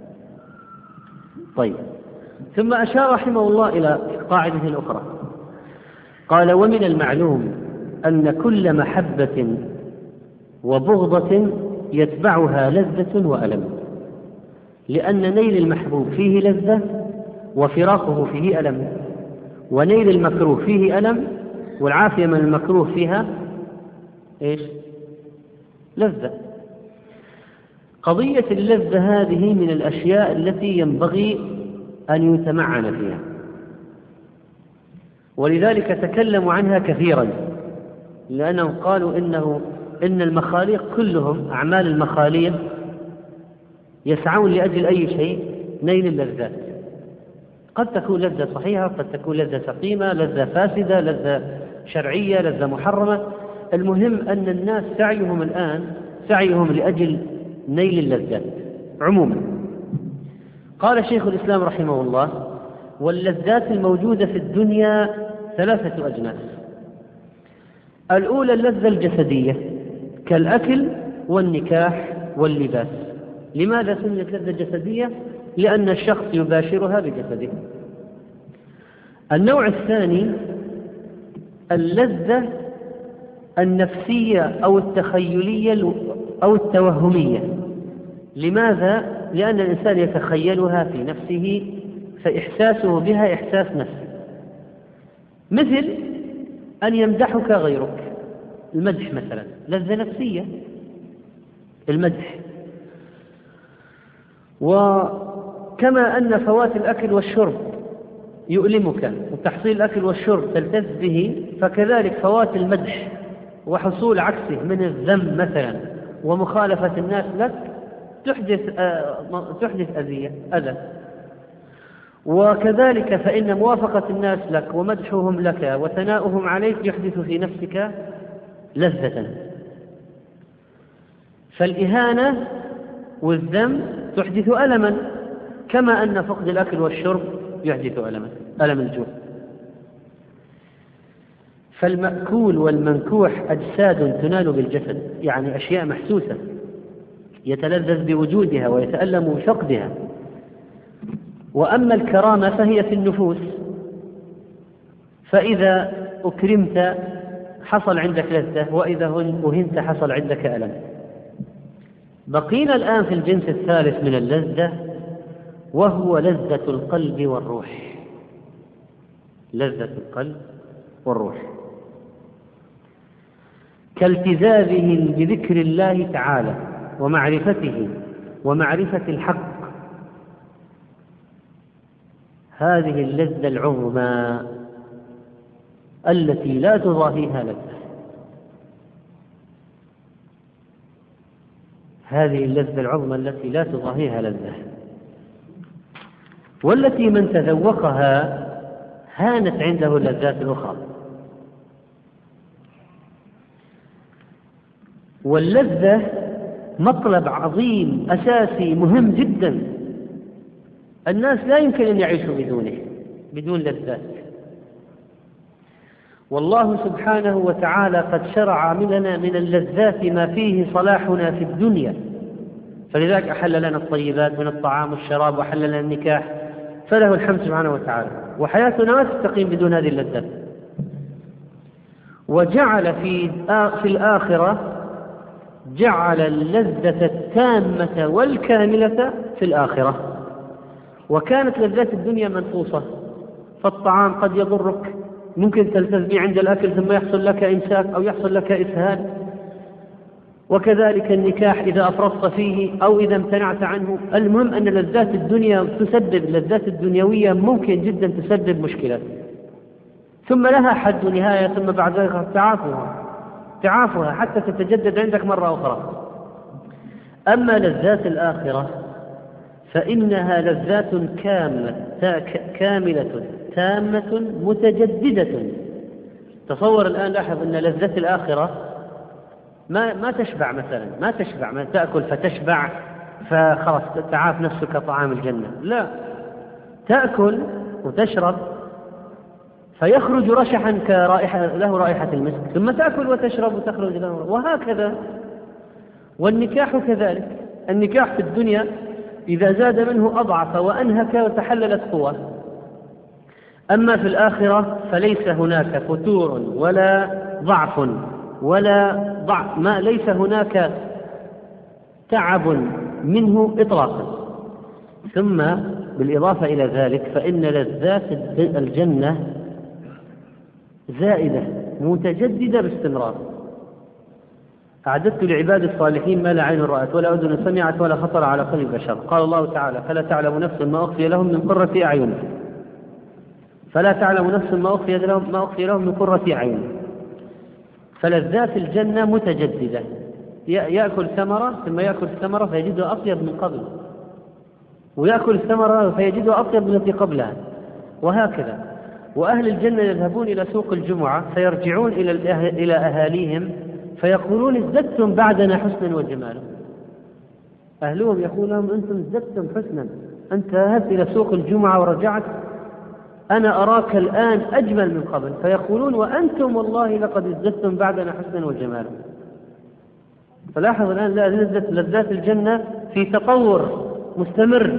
S1: طيب، ثم أشار رحمه الله إلى قاعدة أخرى، قال: ومن المعلوم أن كل محبة وبغضة يتبعها لذة وألم، لأن نيل المحبوب فيه لذة وفراقه فيه ألم، ونيل المكروه فيه ألم، والعافية من المكروه فيها إيش؟ لذة. قضية اللذة هذه من الأشياء التي ينبغي أن يتمعن فيها، ولذلك تكلموا عنها كثيرا، لأنهم قالوا إنه إن المخاليق كلهم أعمال المخاليق يسعون لأجل أي شيء؟ نيل اللذات. قد تكون لذة صحيحة، قد تكون لذة سقيمة، لذة فاسدة، لذة شرعية، لذة محرمة. المهم أن الناس سعيهم الآن سعيهم لأجل نيل اللذات عموما. قال شيخ الإسلام رحمه الله: واللذات الموجودة في الدنيا ثلاثة أجناس. الأولى اللذة الجسدية كالأكل والنكاح واللباس. لماذا سميت لذة جسدية؟ لأن الشخص يباشرها بجسده. النوع الثاني اللذة النفسية أو التخيلية أو التوهمية. لماذا؟ لأن الإنسان يتخيلها في نفسه، فإحساسه بها إحساس نفسي، مثل أن يمدحك غيرك، المدح مثلا لذة نفسية، المدح. وكما أن فوات الأكل والشرب يؤلمك وتحصيل الأكل والشرب تلتذ به، فكذلك فوات المدح وحصول عكسه من الذم مثلا ومخالفة الناس لك تحدث آه تحدث أذية أذى. وكذلك فإن موافقة الناس لك ومدحهم لك وثناؤهم عليك يحدث في نفسك لذة. فالإهانة والذم تحدث ألما، كما أن فقد الأكل والشرب يحدث ألما، ألم الجوع. فالمأكول والمنكوح أجساد تنال بالجسد، يعني أشياء محسوسة يتلذذ بوجودها ويتألم بفقدها. وأما الكرامة فهي في النفوس، فإذا أكرمت حصل عندك لذة، وإذا أهنت حصل عندك ألم. بقينا الآن في الجنس الثالث من اللذة، وهو لذة القلب والروح. لذة القلب والروح كالتزامهم بذكر الله تعالى ومعرفته ومعرفة الحق. هذه اللذة العظمى التي لا تضاهيها لذة، هذه اللذة العظمى التي لا تضاهيها لذة، والتي من تذوقها هانت عنده اللذات الأخرى. واللذة مطلب عظيم أساسي مهم جدا، الناس لا يمكن أن يعيشوا بدونه، بدون لذات. والله سبحانه وتعالى قد شرع لنا من اللذات ما فيه صلاحنا في الدنيا، فلذلك أحل لنا الطيبات من الطعام والشراب، وأحل لنا النكاح، فله الحمد سبحانه وتعالى. وحياتنا ما تستقيم بدون هذه اللذات. وجعل في في الآخرة جعل اللذة التامة والكاملة في الآخرة. وكانت لذات الدنيا منفوسة، فالطعام قد يضرك، ممكن تلتذ به عند الأكل ثم يحصل لك إمساك أو يحصل لك إسهال. وكذلك النكاح إذا أفرطت فيه أو إذا امتنعت عنه. المهم أن لذات الدنيا تسبب، اللذات الدنيوية ممكن جدا تسبب مشكلات، ثم لها حد ونهاية، ثم بعد ذلك تعافها تعافها حتى تتجدد عندك مرة أخرى. أما لذات الآخرة فإنها لذات كاملة كاملة تامة متجددة. تصور الآن، لاحظ أن لذات الآخرة ما ما تشبع، مثلا ما تشبع، ما تأكل فتشبع فخلاص تعاف نفسك طعام الجنة، لا، تأكل وتشرب فيخرج رشحا كرائحة له رائحة المسك، ثم تأكل وتشرب وتخرج له، وهكذا. والنكاح كذلك، النكاح في الدنيا إذا زاد منه أضعف وأنهك وتحللت قوة. أما في الآخرة فليس هناك فتور ولا ضعف ولا ضعف، ما ليس هناك تعب منه إطلاقا. ثم بالإضافة إلى ذلك فإن لذات الجنة زائدة متجددة باستمرار. أعددت لعباد الصالحين ما لا عين رأت ولا أذن سمعت ولا خطر على قلب بشر. قال الله تعالى: فلا تعلم نفس ما أخفي لهم من قرة أعين فلا تعلم نفس ما أخفي لهم ما أخفي لهم من قرة أعين. فلذات الجنة متجددة، يأكل ثمرة ثم يأكل الثمرة فيجدها أطيب من قبل، ويأكل الثمرة فيجدها أطيب من التي قبلها، وهكذا. وأهل الجنة يذهبون إلى سوق الجمعة فيرجعون إلى إلى أهاليهم فيقولون: ازددتم بعدنا حسنا وجمالا. أهلهم يقول لهم: أنتم ازددتم حسنا، أنت ذهبت إلى سوق الجمعة ورجعت، أنا أراك الآن أجمل من قبل. فيقولون: وأنتم والله لقد ازددتم بعدنا حسنا وجمالا. فلاحظ الآن لذات الجنة في تطور مستمر،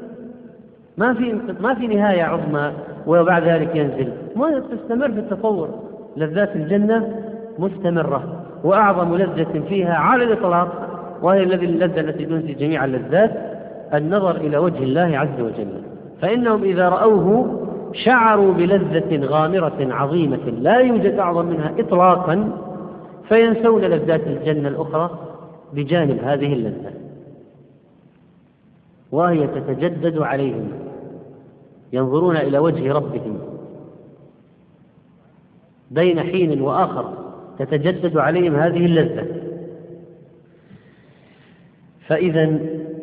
S1: ما في ما في نهاية عظمى وبعد ذلك ينزل، ما تستمر في التطور. لذات الجنة مستمرة، وأعظم لذة فيها على الإطلاق وهي اللذة التي تنسي جميع اللذات النظر إلى وجه الله عز وجل. فإنهم إذا رأوه شعروا بلذة غامرة عظيمة لا يوجد أعظم منها إطلاقا، فينسون لذات الجنة الأخرى بجانب هذه اللذة، وهي تتجدد عليهم، ينظرون إلى وجه ربهم بين حين وآخر، تتجدد عليهم هذه اللذة. فإذا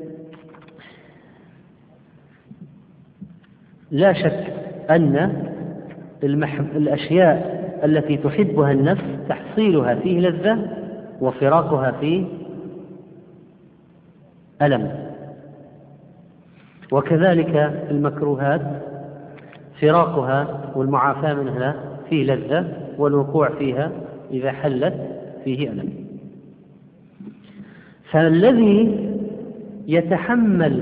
S1: لا شك أن الأشياء التي تحبها النفس تحصيلها فيه لذة وفراقها فيه ألم، وكذلك المكروهات فراقها والمعافاة منها فيه لذة، والوقوع فيها إذا حلت فيه ألم. فالذي يتحمل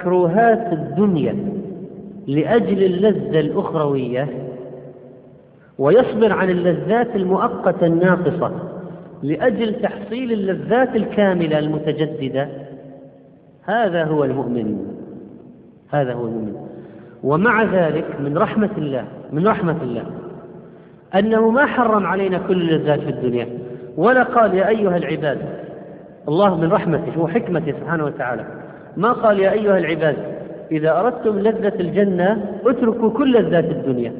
S1: مكروهات الدنيا لأجل اللذة الأخروية ويصبر عن اللذات المؤقتة الناقصة لأجل تحصيل اللذات الكاملة المتجددة، هذا هو المؤمن، هذا هو المؤمن. ومع ذلك من رحمة الله من رحمة الله أنه ما حرم علينا كل اللذات في الدنيا، ولا قال يا أيها العباد، الله من رحمته وحكمته سبحانه وتعالى ما قال يا أيها العباد إذا أردتم لذة الجنة اتركوا كل لذات الدنيا،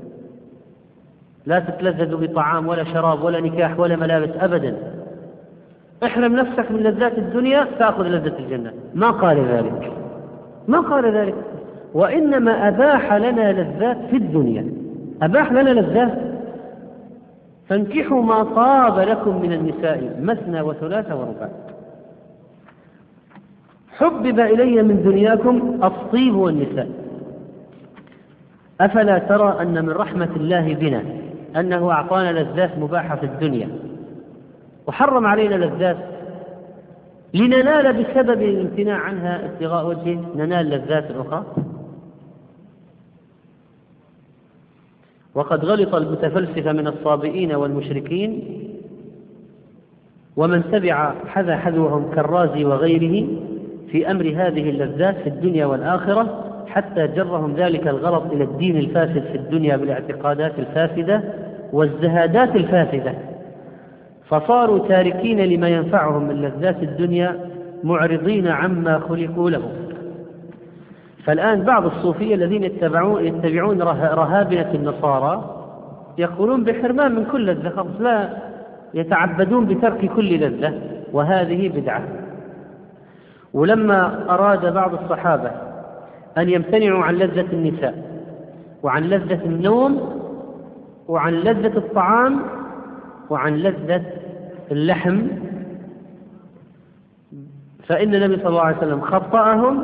S1: لا تتلذذوا بطعام ولا شراب ولا نكاح ولا ملابس أبدا، احرم نفسك من لذات الدنيا تأخذ لذة الجنة. ما قال ذلك، ما قال ذلك، وإنما أباح لنا لذات في الدنيا، أباح لنا لذات. فانكحوا ما طاب لكم من النساء مثنى وثلاث ورباع. حبب إلي من دنياكم الطيب والنساء. أفلا ترى أن من رحمة الله بنا أنه أعطانا لذات مباحة في الدنيا وحرم علينا لذات لننال بسبب الامتناع عنها ابتغاء وجهه ننال لذات أخرى؟ وقد غلط المتفلسفة من الصابئين والمشركين ومن تبع حذا حذوهم كالرازي وغيره في أمر هذه اللذات في الدنيا والآخرة، حتى جرهم ذلك الغلط إلى الدين الفاسد في الدنيا بالاعتقادات الفاسدة والزهادات الفاسدة، فصاروا تاركين لما ينفعهم من لذات الدنيا معرضين عما خلقوا له. فالآن بعض الصوفية الذين يتبعون, يتبعون رهابنة النصارى يقولون بحرمان من كل لذة، خلاص لا يتعبدون بترك كل لذة، وهذه بدعة. ولما أراد بعض الصحابة أن يمتنعوا عن لذة النساء وعن لذة النوم وعن لذة الطعام وعن لذة اللحم، فإن النبي صلى الله عليه وسلم خطأهم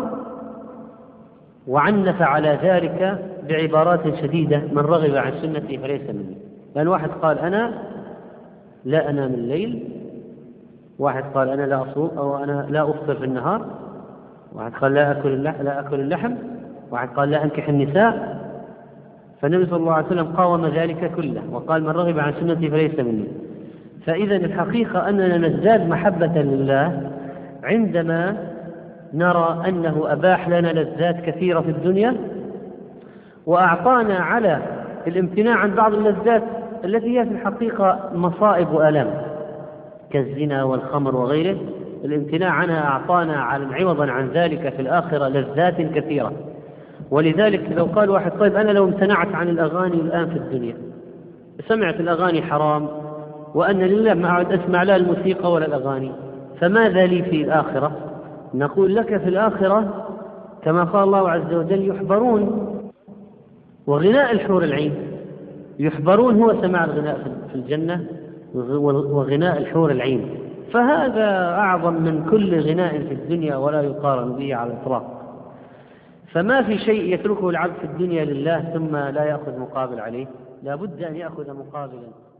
S1: وعنف على ذلك بعبارات شديدة: من رغب عن سنتي فليس مني. لأن واحد قال أنا لا أنام الليل، واحد قال أنا لا أصوم أو أنا لا أفطر في النهار، واحد قال لا أكل اللحم, لا أكل اللحم، واحد قال لا أنكح النساء. فالنبي صلى الله عليه وسلم قاوم ذلك كله وقال: من رغب عن سنتي فليس مني. فإذا الحقيقة أننا نزداد محبة لله عندما نرى أنه أباح لنا لذات كثيرة في الدنيا وأعطانا على الامتناع عن بعض اللذات التي هي في الحقيقة مصائب وآلام كالزنا والخمر وغيره، الامتناع عنها أعطانا عوضا عن ذلك في الآخرة لذات كثيرة. ولذلك لو قال واحد: طيب أنا لو امتنعت عن الأغاني الآن في الدنيا، سمعت الأغاني حرام وأن لله ما أعد أسمع لا الموسيقى ولا الأغاني، فماذا لي في الآخرة؟ نقول لك في الآخرة كما قال الله عز وجل: يحبرون. وغناء الحور العين يحبرون هو سماع الغناء في الجنة وغناء الحور العين، فهذا أعظم من كل غناء في الدنيا ولا يقارن به على الإطلاق. فما في شيء يتركه العبد في الدنيا لله ثم لا يأخذ مقابل عليه، لا بد أن يأخذ مقابلا.